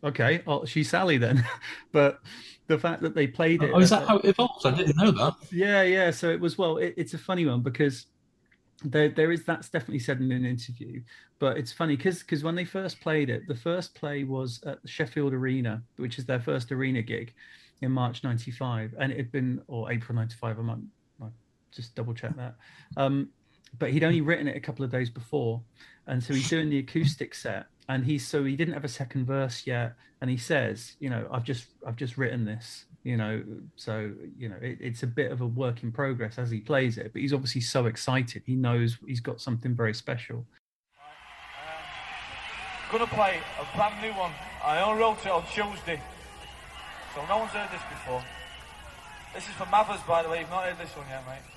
okay, oh, she's Sally then. But the fact that they played it. Oh, is that how it evolves? I didn't know that. Yeah, yeah. So it was, well, it, it's a funny one because there there is, that's definitely said in an interview, but it's funny because because when they first played it, the first play was at the Sheffield Arena, which is their first arena gig in March ninety-five, and it had been, or April ninety-five, I might, might just double check that. Um, but he'd only written it a couple of days before, and so he's doing the acoustic set, and he's so he didn't have a second verse yet, and he says, you know, I've just I've just written this. You know, so, you know, it, it's a bit of a work in progress as he plays it, but he's obviously so excited. He knows he's got something very special. I'm going to play a brand new one. I only wrote it on Tuesday, so no one's heard this before. This is for Mathers, by the way. You've not heard this one yet, mate.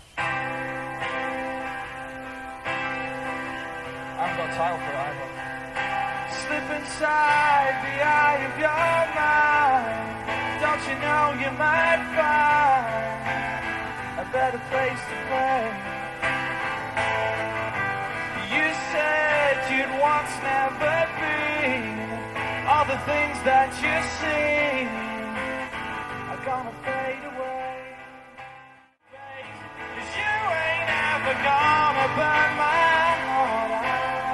I haven't got a title for it either. Slip inside the eye of your mind. Don't you know you might find a better place to play? You said you'd once never been. All the things that you see are gonna fade away. 'Cause you ain't ever gonna burn my heart out.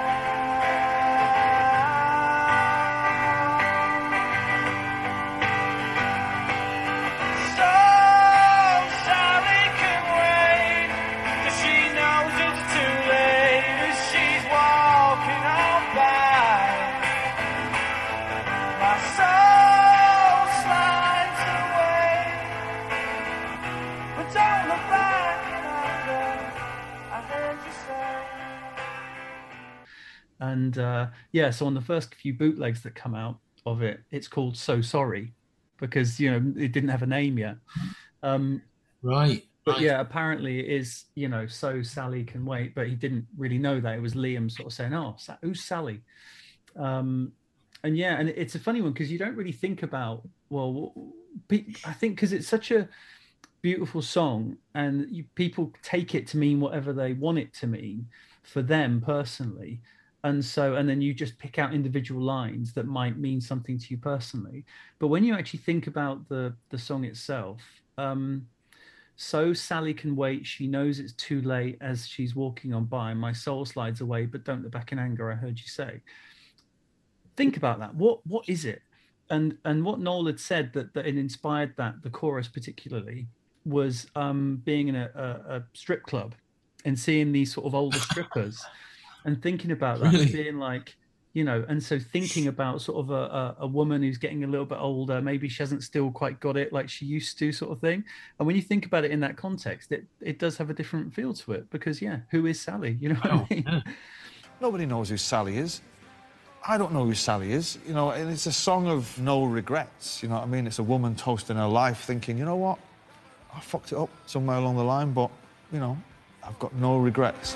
And uh, yeah, so on the first few bootlegs that come out of it, it's called So Sorry, because, you know, it didn't have a name yet. Um, right. But right. yeah, apparently it is, you know, So Sally Can Wait, but he didn't really know that. It was Liam sort of saying, oh, who's Sally? Um, and yeah, and it's a funny one because you don't really think about, well, I think because it's such a beautiful song and you, people take it to mean whatever they want it to mean for them personally. And so, and then you just pick out individual lines that might mean something to you personally. But when you actually think about the the song itself, um, so Sally can wait. She knows it's too late as she's walking on by. My soul slides away, but don't look back in anger. I heard you say. Think about that. What what is it? And and what Noel had said that that it inspired that, the chorus particularly, was um, being in a, a, a strip club and seeing these sort of older strippers. And thinking about that, really? Being like, you know, and so thinking about sort of a, a, a woman who's getting a little bit older, maybe she hasn't still quite got it like she used to, sort of thing. And when you think about it in that context, it, it does have a different feel to it because, yeah, who is Sally? You know what oh, I mean? Yeah. Nobody knows who Sally is. I don't know who Sally is, you know, and it's a song of no regrets, you know what I mean? It's a woman toasting her life thinking, you know what, I fucked it up somewhere along the line, but, you know, I've got no regrets.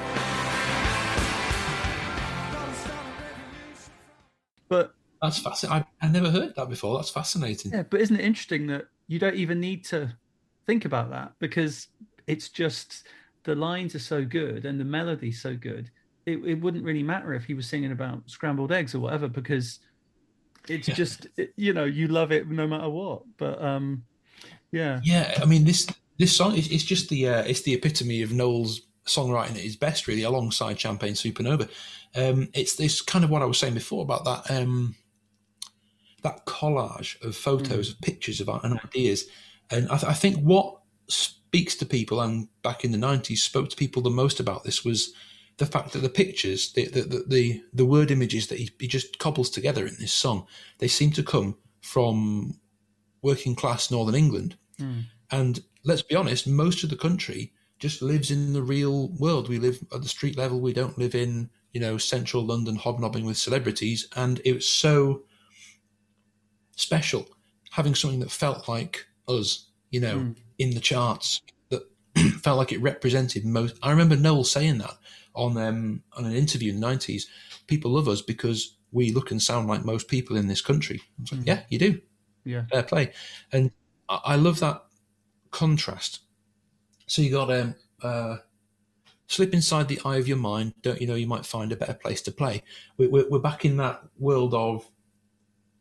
But that's fascinating. I, I never heard that before. That's fascinating. Yeah, but isn't it interesting that you don't even need to think about that because it's just the lines are so good and the melody's so good. It, it wouldn't really matter if he was singing about scrambled eggs or whatever because it's yeah. just it, you know, you love it no matter what. But um, yeah, yeah. I mean, this this song is it's just the uh, it's the epitome of Noel's songwriting at his best, really, alongside Champagne Supernova. Um, it's this kind of what I was saying before about that um, that collage of photos, mm. of pictures of and ideas. And I, th- I think what speaks to people, and back in the nineties spoke to people the most about this, was the fact that the pictures, the the the, the, the word images that he, he just cobbles together in this song, they seem to come from working class Northern England. Mm. And let's be honest, most of the country just lives in the real world. We live at the street level. We don't live in, you know, central London hobnobbing with celebrities. And it was so special having something that felt like us, you know, mm. in the charts, that felt like it represented most. I remember Noel saying that on um, on an interview in the nineties. People love us because we look and sound like most people in this country. I was like, mm. yeah, you do. Yeah. Fair play. And I, I love that contrast. So you got um, uh, slip inside the eye of your mind. Don't you know you might find a better place to play? We're, we're, we're back in that world of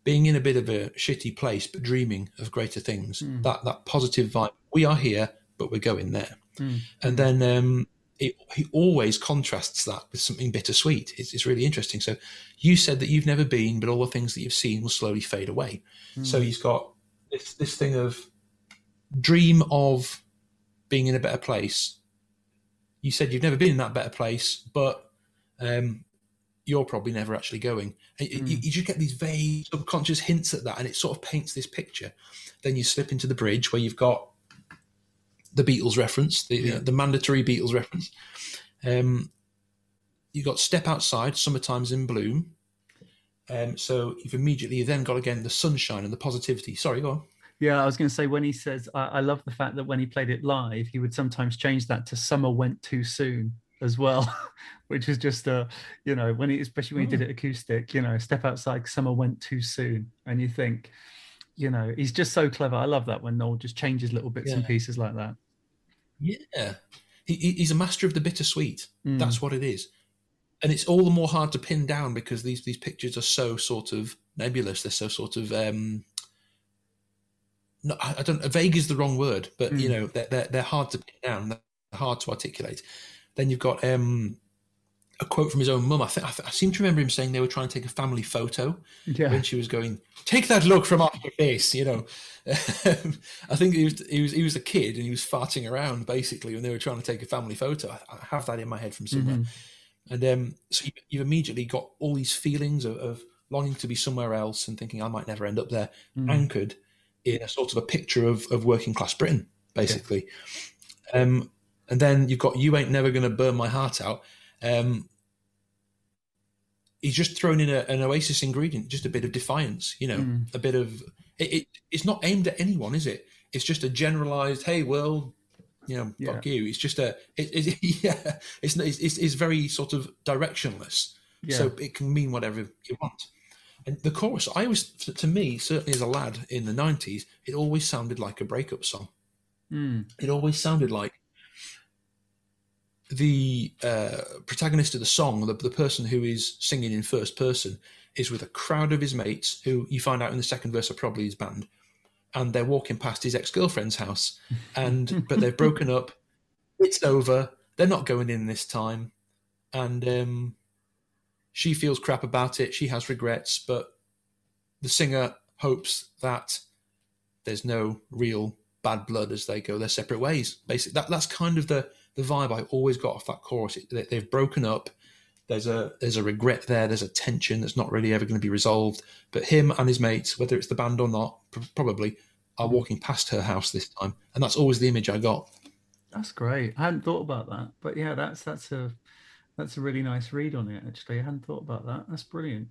being in a bit of a shitty place, but dreaming of greater things. Mm. That that positive vibe. We are here, but we're going there. Mm. And then um, it, he always contrasts that with something bittersweet. It's, it's really interesting. So you said that you've never been, but all the things that you've seen will slowly fade away. Mm. So he's got this, this thing of dream of being in a better place. You said you've never been in that better place, but um, you're probably never actually going. And Mm. you, you just get these vague subconscious hints at that, and it sort of paints this picture. Then you slip into the bridge where you've got the Beatles reference, the, Yeah. the mandatory Beatles reference. Um, you've got Step Outside, Summertime's in Bloom. Um, so you've immediately you've then got, again, the sunshine and the positivity. Sorry, go on. Yeah, I was going to say, when he says, I, I love the fact that when he played it live, he would sometimes change that to Summer Went Too Soon as well, which is just a, you know, when he, especially when he did it acoustic, you know, Step Outside, Summer Went Too Soon. And you think, you know, he's just so clever. I love that when Noel just changes little bits Yeah. and pieces like that. Yeah. He, he- he's a master of the bittersweet. Mm. That's what it is. And it's all the more hard to pin down because these these pictures are so sort of nebulous. They're so sort of um, no, I I don't. Vague is the wrong word, but you Mm. know they're, they're they're hard to pin down. They're hard to articulate. Then you've got um, a quote from his own mum. I think I, th- I seem to remember him saying they were trying to take a family photo Yeah. when she was going, "Take that look from off your face," you know. I think he was he was he was a kid and he was farting around basically when they were trying to take a family photo. I, I have that in my head from somewhere. Mhm. And um, so you, you've immediately got all these feelings of, of longing to be somewhere else and thinking I might never end up there, Mm. anchored in a sort of a picture of, of working class Britain, basically. Um, and then you've got You Ain't Never Gonna Burn My Heart Out. Um, he's just thrown in a, an Oasis ingredient, just a bit of defiance, you know, Mm. a bit of... It, it, it's not aimed at anyone, is it? It's just a generalised, hey, world... You know, Yeah. fuck you. It's just a, it, it, yeah. It's, it's it's it's very sort of directionless, Yeah. so it can mean whatever you want. And the chorus, I always, to me, certainly as a lad in the nineties, it always sounded like a breakup song. Mm. It always sounded like the uh, protagonist of the song, the, the person who is singing in first person, is with a crowd of his mates who you find out in the second verse are probably his band. And they're walking past his ex-girlfriend's house, and but they've broken up. It's over. They're not going in this time, and um, she feels crap about it. She has regrets, but the singer hopes that there's no real bad blood as they go their separate ways. Basically, that that's kind of the the vibe I always got off that chorus. It, they, they've broken up. There's a there's a regret there. There's a tension that's not really ever going to be resolved. But him and his mates, whether it's the band or not, pr- probably are walking past her house this time, and that's always the image I got. That's great. I hadn't thought about that, but yeah, that's that's a that's a really nice read on it. Actually, I hadn't thought about that. That's brilliant.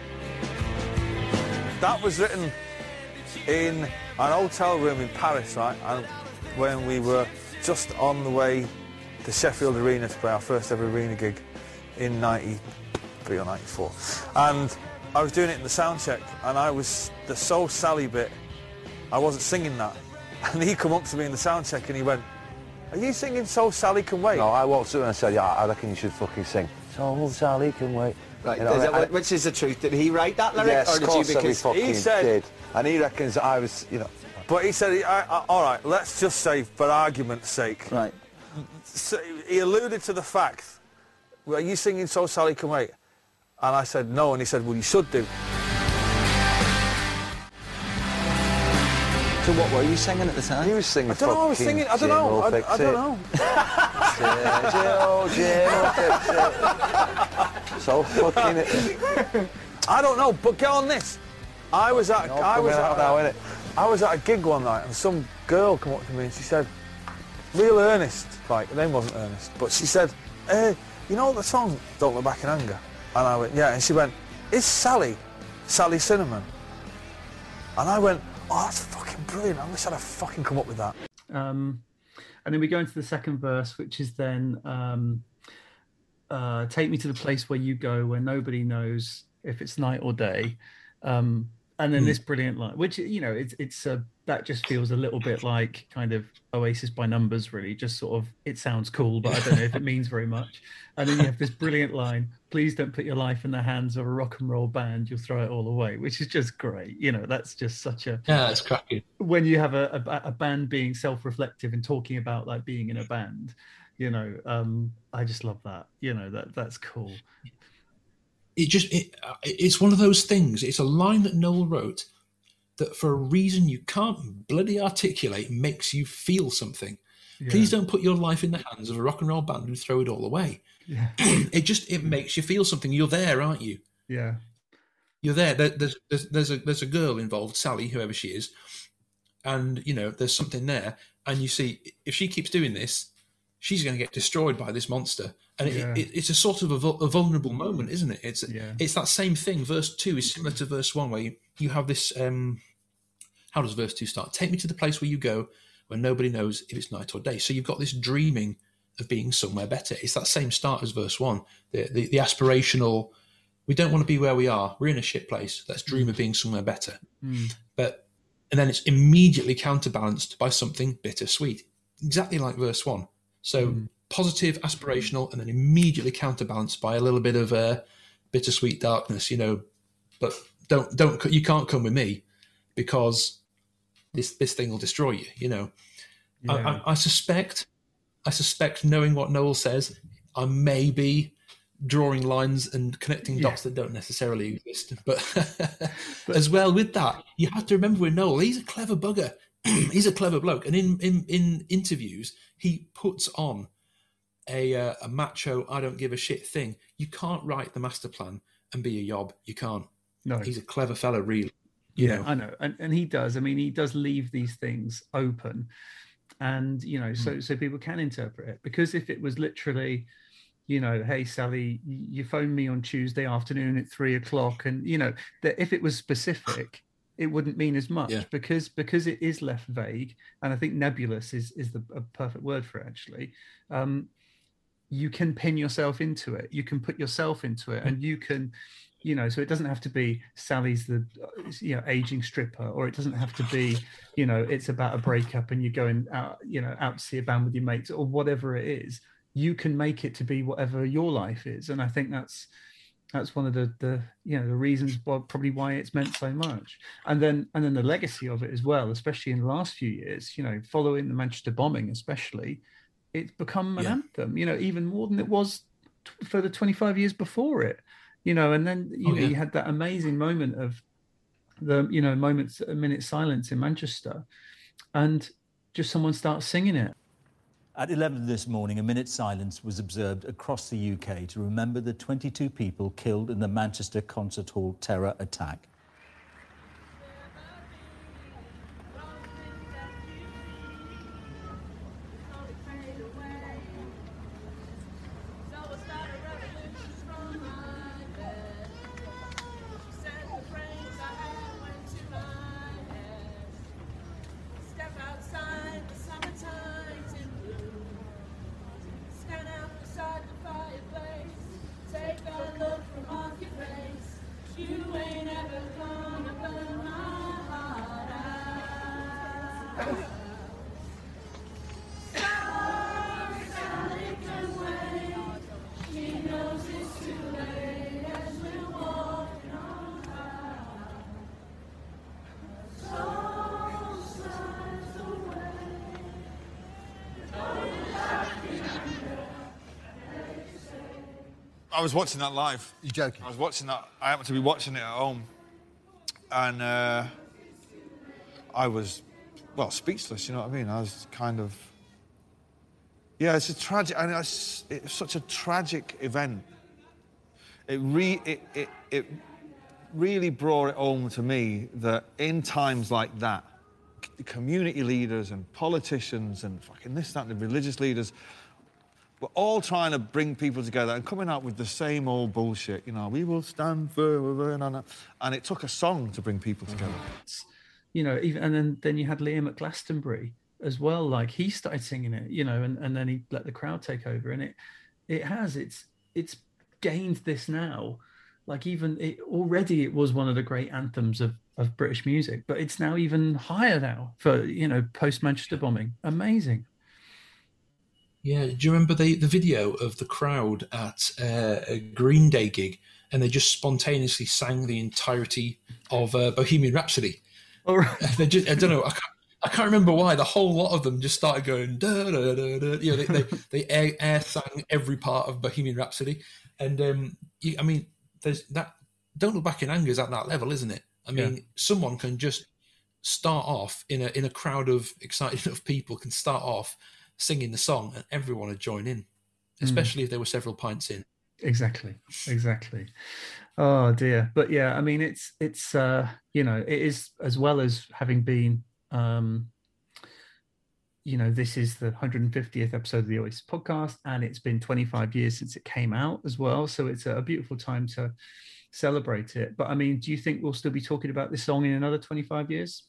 That was written in an hotel room in Paris, right? And when we were just on the way to Sheffield Arena to play our first ever arena gig in ninety-three or ninety-four. And I was doing it in the sound check, and I was the So Sally bit, I wasn't singing that. And he come up to me in the sound check and he went, "Are you singing So Sally Can Wait?" No, I walked up and said, "Yeah, I reckon you should fucking sing So Sally Can Wait." Right, You know, is that I- what, which is the truth? Did he write that lyric, Yes, or of did course you? that we Because fucking he said- did. And he reckons that I was, you know... But he said, I, I, all right, let's just say, for argument's sake, right. So he alluded to the fact, well, are you singing So Sally Can Wait? And I said, no, and he said, well, you should do. So what were you singing at the time? He was singing I don't know, I was fucking singing, I don't Jim know, will I, fix I don't it. know. Jim, Jim will fix it. So fucking... I don't know, but get on this. I was at, No, I coming was out at, now, innit? I was at a gig one night and some girl come up to me and she said, real earnest, like, her name wasn't Ernest, but she said, hey, you know the song, Don't Look Back in Anger? And I went, yeah, and she went, is Sally, Sally Cinnamon? And I went, oh, that's fucking brilliant, I wish I'd have fucking come up with that. Um, and then we go into the second verse, which is then um, uh, take me to the place where you go, where nobody knows if it's night or day. Um, and then Mm. this brilliant line, which, you know, it's it's a that just feels a little bit like kind of Oasis by numbers, really. Just sort of, it sounds cool, but I don't know if it means very much. And then you have this brilliant line, please don't put your life in the hands of a rock and roll band, you'll throw it all away, which is just great. You know, that's just such a... Yeah, that's cracking. When you have a, a, a band being self-reflective and talking about like being in a band, you know, um, I just love that. You know, that that's cool. It just, it, it's one of those things. It's a line that Noel wrote that for a reason you can't bloody articulate makes you feel something. Yeah. Please don't put your life in the hands of a rock and roll band and throw it all away. Yeah. It just, it makes you feel something. You're there, aren't you? Yeah. You're there. there there's, there's, there's, a, there's a girl involved, Sally, whoever she is, and, you know, there's something there. And you see, if she keeps doing this, she's going to get destroyed by this monster. And Yeah. it, it, it's a sort of a, vul- a vulnerable moment, isn't it? It's Yeah. it's that same thing. Verse two is similar to verse one, where you, you have this... Um, how does verse two start? Take me to the place where you go, where nobody knows if it's night or day. So you've got this dreaming of being somewhere better. It's that same start as verse one. The, the, the aspirational, we don't want to be where we are. We're in a shit place. Let's dream of being somewhere better. Mm. But and then it's immediately counterbalanced by something bittersweet, exactly like verse one. So Mm. positive, aspirational, and then immediately counterbalanced by a little bit of uh, bittersweet darkness. You know, but don't don't you can't come with me because this this thing will destroy you. You know, Yeah. I, I, I suspect, I suspect, knowing what Noel says, I may be drawing lines and connecting Yeah. dots that don't necessarily exist. But, but as well with that, you have to remember with Noel, he's a clever bugger. He's a clever bloke, and in in, in interviews, he puts on a uh, a macho, I don't give a shit thing. You can't write the master plan and be a yob. You can't. No. He's a clever fella, really. You Yeah, know. I know, and and he does. I mean, he does leave these things open, and you know, so so people can interpret it. Because if it was literally, you know, hey Sally, you phoned me on Tuesday afternoon at three o'clock, and you know, that if it was specific, it wouldn't mean as much. Yeah. Because because it is left vague, and I think nebulous is is the a perfect word for it, actually. Um, you can pin yourself into it. You can put yourself into it, and you can. You know, so it doesn't have to be Sally's the, you know, aging stripper, or it doesn't have to be, you know, it's about a breakup and you're going out, you know, out to see a band with your mates, or whatever it is. You can make it to be whatever your life is, and I think that's that's one of the the you know the reasons why probably why it's meant so much. And then and then the legacy of it as well, especially in the last few years. You know, following the Manchester bombing, especially, it's become an Yeah. anthem. You know, even more than it was t- for the twenty-five years before it. You know, and then you Oh, know yeah. you had that amazing moment of the you know moments a minute silence in Manchester, and just someone starts singing it. At eleven this morning, a minute's silence was observed across the U K to remember the twenty-two people killed in the Manchester Concert Hall terror attack. I was watching that live. You're joking? I was watching that. I happened to be watching it at home. And uh, I was, well, speechless, you know what I mean? I was kind of... Yeah, it's a tragic... I mean, it's, it's such a tragic event. It, re, it, it, it really brought it home to me that in times like that, c- community leaders and politicians and fucking this, that, and the religious leaders... We're all trying to bring people together and coming out with the same old bullshit. You know, we will stand for... And it took a song to bring people together. You know, even and then then you had Liam at Glastonbury as well. Like he started singing it, you know, and, and then he let the crowd take over. And it it has it's it's gained this now Like even it, already it was one of the great anthems of, of British music, but it's now even higher now for, you know, post-Manchester bombing. Amazing. Yeah, do you remember the, the video of the crowd at uh, a Green Day gig, and they just spontaneously sang the entirety of uh, Bohemian Rhapsody? All right. They just, I don't know, I can't, I can't remember why. The whole lot of them just started going, da, da, da, da. You know, they, they, they air, air sang every part of Bohemian Rhapsody. And, um, you, I mean, there's that, Don't Look Back in Anger is at that level, isn't it? I mean, yeah. Someone can just start off in a in a crowd of excited enough people, can start off singing the song and everyone would join in, especially mm. if there were several pints in. Exactly, exactly. Oh dear. But yeah, I mean, it's, it's uh, you know, it is, as well as having been, um, you know, this is the one hundred fiftieth episode of the Oasis podcast, and it's been twenty-five years since it came out as well. So it's a beautiful time to celebrate it. But I mean, do you think we'll still be talking about this song in another twenty-five years?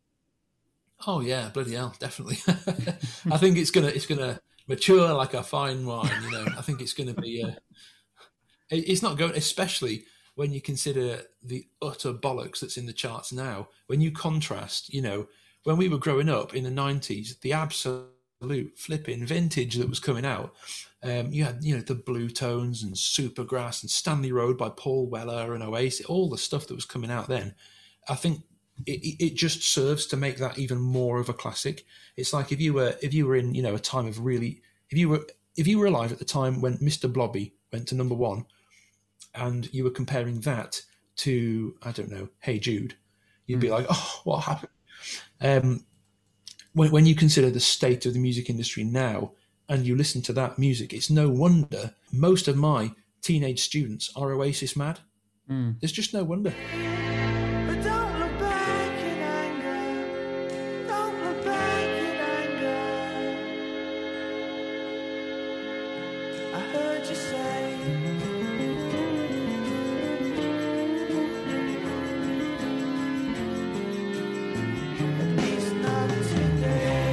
Oh yeah, bloody hell, definitely. I think it's gonna it's gonna mature like a fine wine. You know, I think it's gonna be. Uh, it, it's not going, especially when you consider the utter bollocks that's in the charts now. When you contrast, you know, when we were growing up in the nineties, the absolute flipping vintage that was coming out. Um, you had, you know, the Blue Tones and Supergrass and Stanley Road by Paul Weller and Oasis, all the stuff that was coming out then. I think it, it just serves to make that even more of a classic. It's like if you were if you were in, you know, a time of really if you were if you were alive at the time when Mister Blobby went to number one, and you were comparing that to, I don't know, Hey Jude, you'd mm. be like, oh, what happened? Um, when when you consider the state of the music industry now, and you listen to that music, it's no wonder most of my teenage students are Oasis mad. Mm. There's just no wonder. But don't look back in anger. Don't look back in anger. I heard you say. At least not today.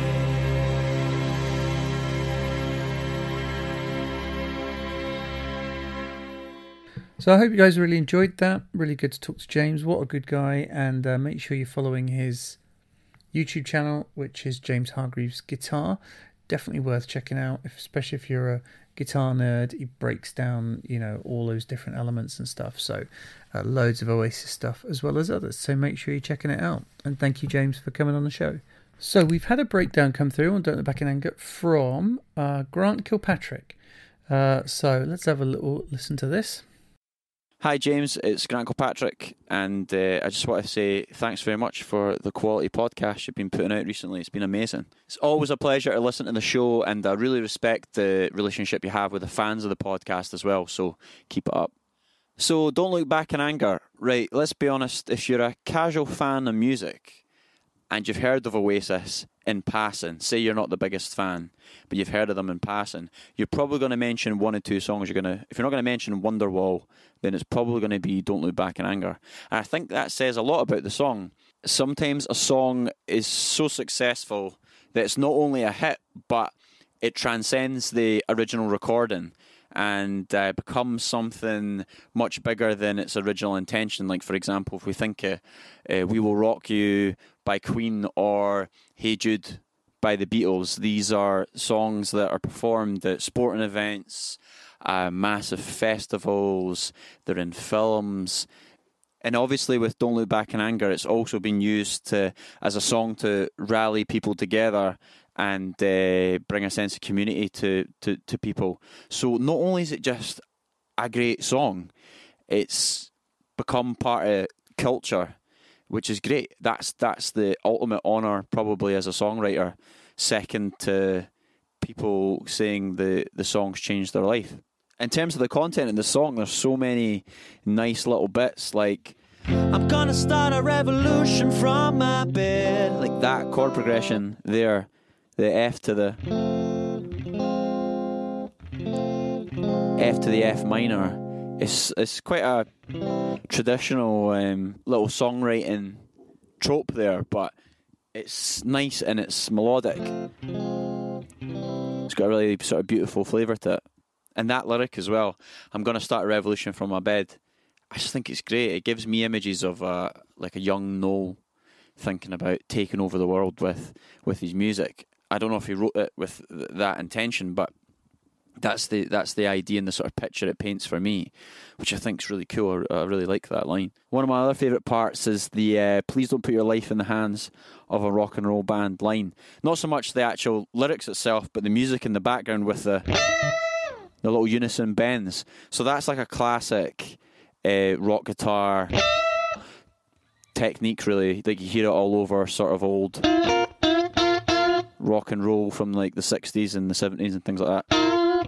So I hope you guys really enjoyed that. Really good to talk to James. What a good guy. And uh, make sure you're following his YouTube channel, which is James Hargreaves Guitar. Definitely worth checking out, if, especially if you're a guitar nerd. He breaks down, you know, all those different elements and stuff. So uh, loads of Oasis stuff as well as others. So make sure you're checking it out. And thank you, James, for coming on the show. So we've had a breakdown come through on Don't Look Back in Anger from uh, Grant Kilpatrick. Uh, so let's have a little listen to this. Hi James, it's Grant Kilpatrick, and uh, I just want to say thanks very much for the quality podcast you've been putting out recently. It's been amazing. It's always a pleasure to listen to the show, and I really respect the relationship you have with the fans of the podcast as well, so keep it up. So Don't Look Back in Anger. Right, let's be honest, if you're a casual fan of music and you've heard of Oasis in passing, say you're not the biggest fan, but you've heard of them in passing, you're probably going to mention one or two songs. You're going to, if you're not going to mention Wonderwall, then it's probably going to be Don't Look Back in Anger. And I think that says a lot about the song. Sometimes a song is so successful that it's not only a hit, but it transcends the original recording and uh, becomes something much bigger than its original intention. Like, for example, if we think of uh, We Will Rock You by Queen or Hey Jude by the Beatles, these are songs that are performed at sporting events, uh, massive festivals, they're in films. And obviously with Don't Look Back in Anger, it's also been used to as a song to rally people together and uh, bring a sense of community to, to, to people. So not only is it just a great song, it's become part of culture, which is great. That's that's the ultimate honour probably as a songwriter, second to people saying the, the song's changed their life. In terms of the content in the song, there's so many nice little bits like I'm gonna start a revolution from my bed. Like that chord progression there, the F to the F to the F minor. It's it's quite a traditional um, little songwriting trope there, but it's nice and it's melodic. It's got a really sort of beautiful flavour to it. And that lyric as well, I'm going to start a revolution from my bed. I just think it's great. It gives me images of uh, like a young Noel thinking about taking over the world with with his music. I don't know if he wrote it with th- that intention, but that's the that's the idea and the sort of picture it paints for me, which I think is really cool. I, I really like that line. One of my other favourite parts is the uh, "Please don't put your life in the hands of a rock and roll band" line. Not so much the actual lyrics itself, but the music in the background with the the little unison bends. So that's like a classic uh, rock guitar technique, really. Like you hear it all over sort of old rock and roll from like the sixties and the seventies and things like that.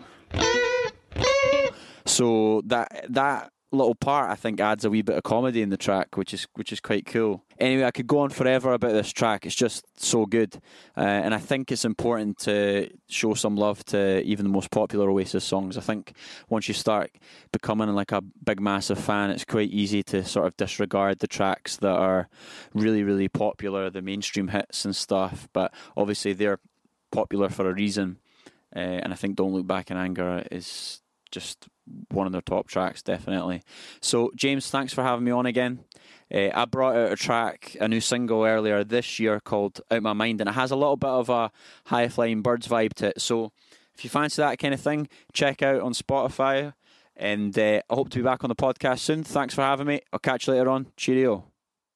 So that that little part, I think, adds a wee bit of comedy in the track, which is which is quite cool. Anyway, I could go on forever about this track. It's just so good, uh, and I think it's important to show some love to even the most popular Oasis songs. I think once you start becoming like a big, massive fan, it's quite easy to sort of disregard the tracks that are really, really popular, the mainstream hits and stuff. But obviously, they're popular for a reason, uh, and I think "Don't Look Back in Anger" is just one of their top tracks, definitely. So, James, thanks for having me on again. Uh, I brought out a track, a new single earlier this year called Out My Mind, and it has a little bit of a High Flying Birds vibe to it. So, if you fancy that kind of thing, check out on Spotify, and uh, I hope to be back on the podcast soon. Thanks for having me. I'll catch you later on. Cheerio.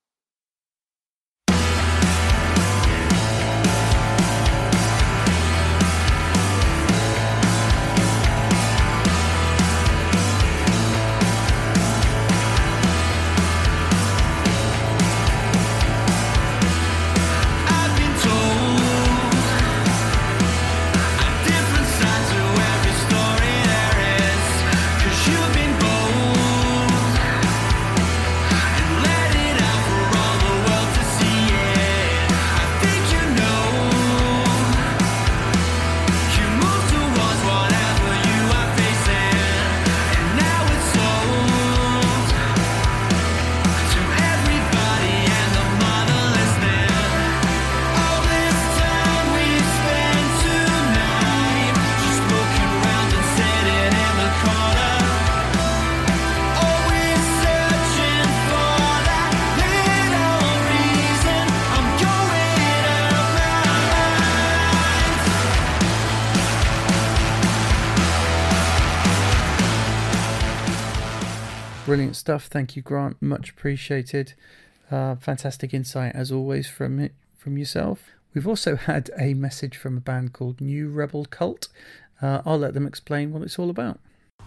Brilliant stuff. Thank you, Grant. Much appreciated. Uh, fantastic insight, as always, from it, from yourself. We've also had a message from a band called New Rebel Cult. Uh, I'll let them explain what it's all about.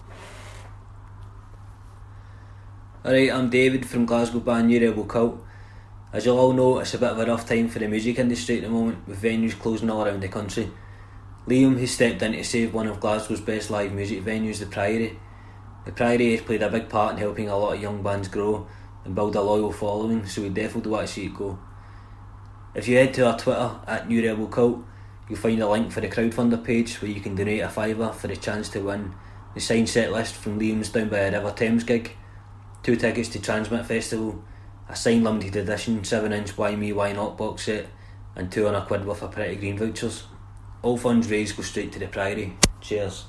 Alright, I'm David from Glasgow band New Rebel Cult. As you'll all know, it's a bit of a rough time for the music industry at the moment, with venues closing all around the country. Liam has stepped in to save one of Glasgow's best live music venues, the Priory. The Priory has played a big part in helping a lot of young bands grow and build a loyal following, so we definitely want to see it go. If you head to our Twitter, at New Rebel Cult, you'll find a link for the crowdfunder page where you can donate a fiver for the chance to win the signed set list from Liam's Down by a River Thames gig, two tickets to Transmit Festival, a signed limited edition seven inch Why Me Why Not box set, and two hundred quid worth of Pretty Green vouchers. All funds raised go straight to the Priory. Cheers.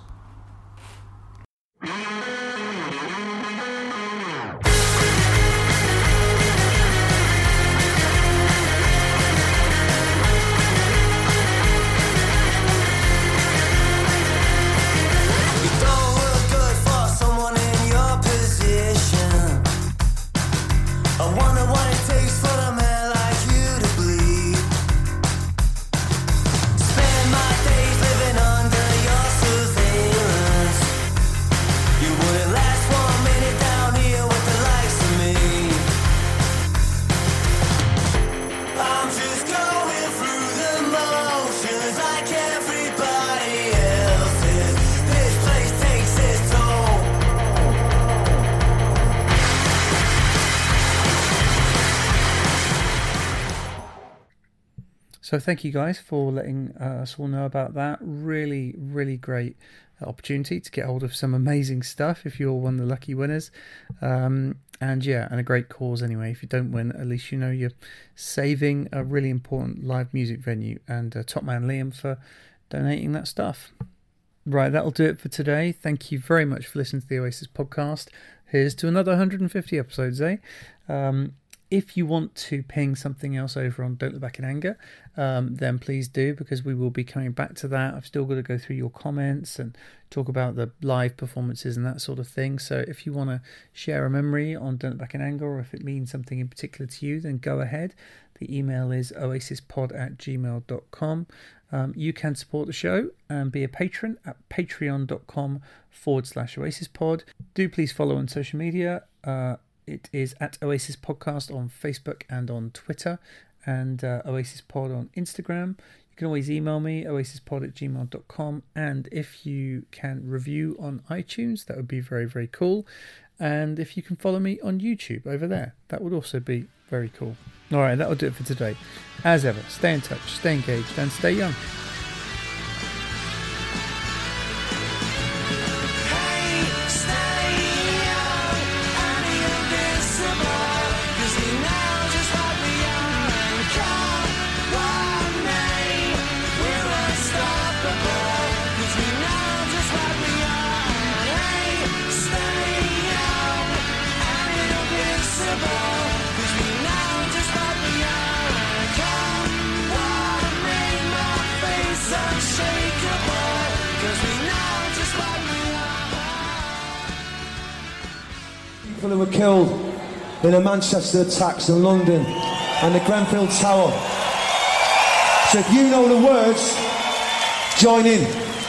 So thank you guys for letting uh, us all know about that. Really, really great opportunity to get hold of some amazing stuff if you're one of the lucky winners. Um, and yeah, and a great cause anyway. If you don't win, at least you know you're saving a really important live music venue. And uh, top man Liam for donating that stuff. Right, that'll do it for today. Thank you very much for listening to the Oasis podcast. here's to another one hundred fifty episodes, eh? Um, if you want to ping something else over on Don't Look Back in Anger, um, then please do, because we will be coming back to that. I've still got to go through your comments and talk about the live performances and that sort of thing. So if you want to share a memory on Don't Look Back in Anger, or if it means something in particular to you, then go ahead. The email is oasispod at gmail dot com. Um, you can support the show and be a patron at patreon.com forward slash oasispod. Do please follow on social media. Uh, it is at Oasis Podcast on Facebook and on Twitter, and uh, Oasis Pod on Instagram. You can always email me, oasispod at gmail dot com, and if you can review on iTunes, that would be very, very cool. And if you can follow me on YouTube over there, that would also be very cool. All right, that'll do it for today. As ever, stay in touch, stay engaged, and stay young. People who were killed in the Manchester attacks in London and the Grenfell Tower. So if you know the words, join in.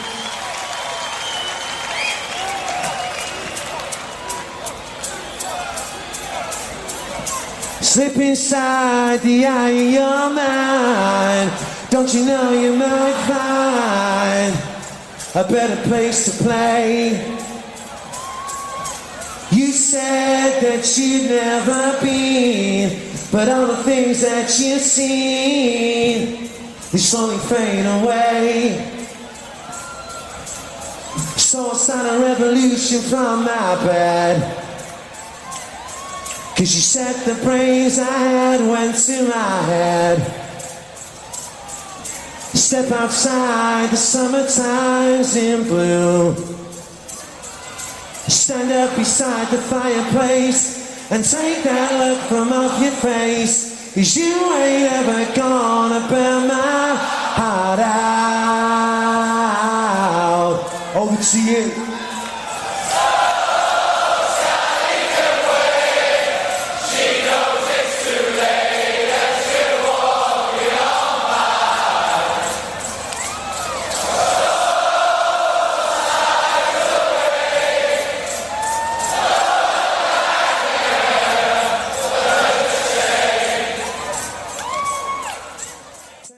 Slip inside the eye of your mind. Don't you know you might find a better place to play? You said that you'd never been, but all the things that you've seen, they slowly fade away. So I started a revolution from my bed, 'cause you said the brains I had went to my head. Step outside, the summertime's in blue. Stand up beside the fireplace and take that look from off your face, 'cause you ain't ever gonna burn my heart out. Over to you.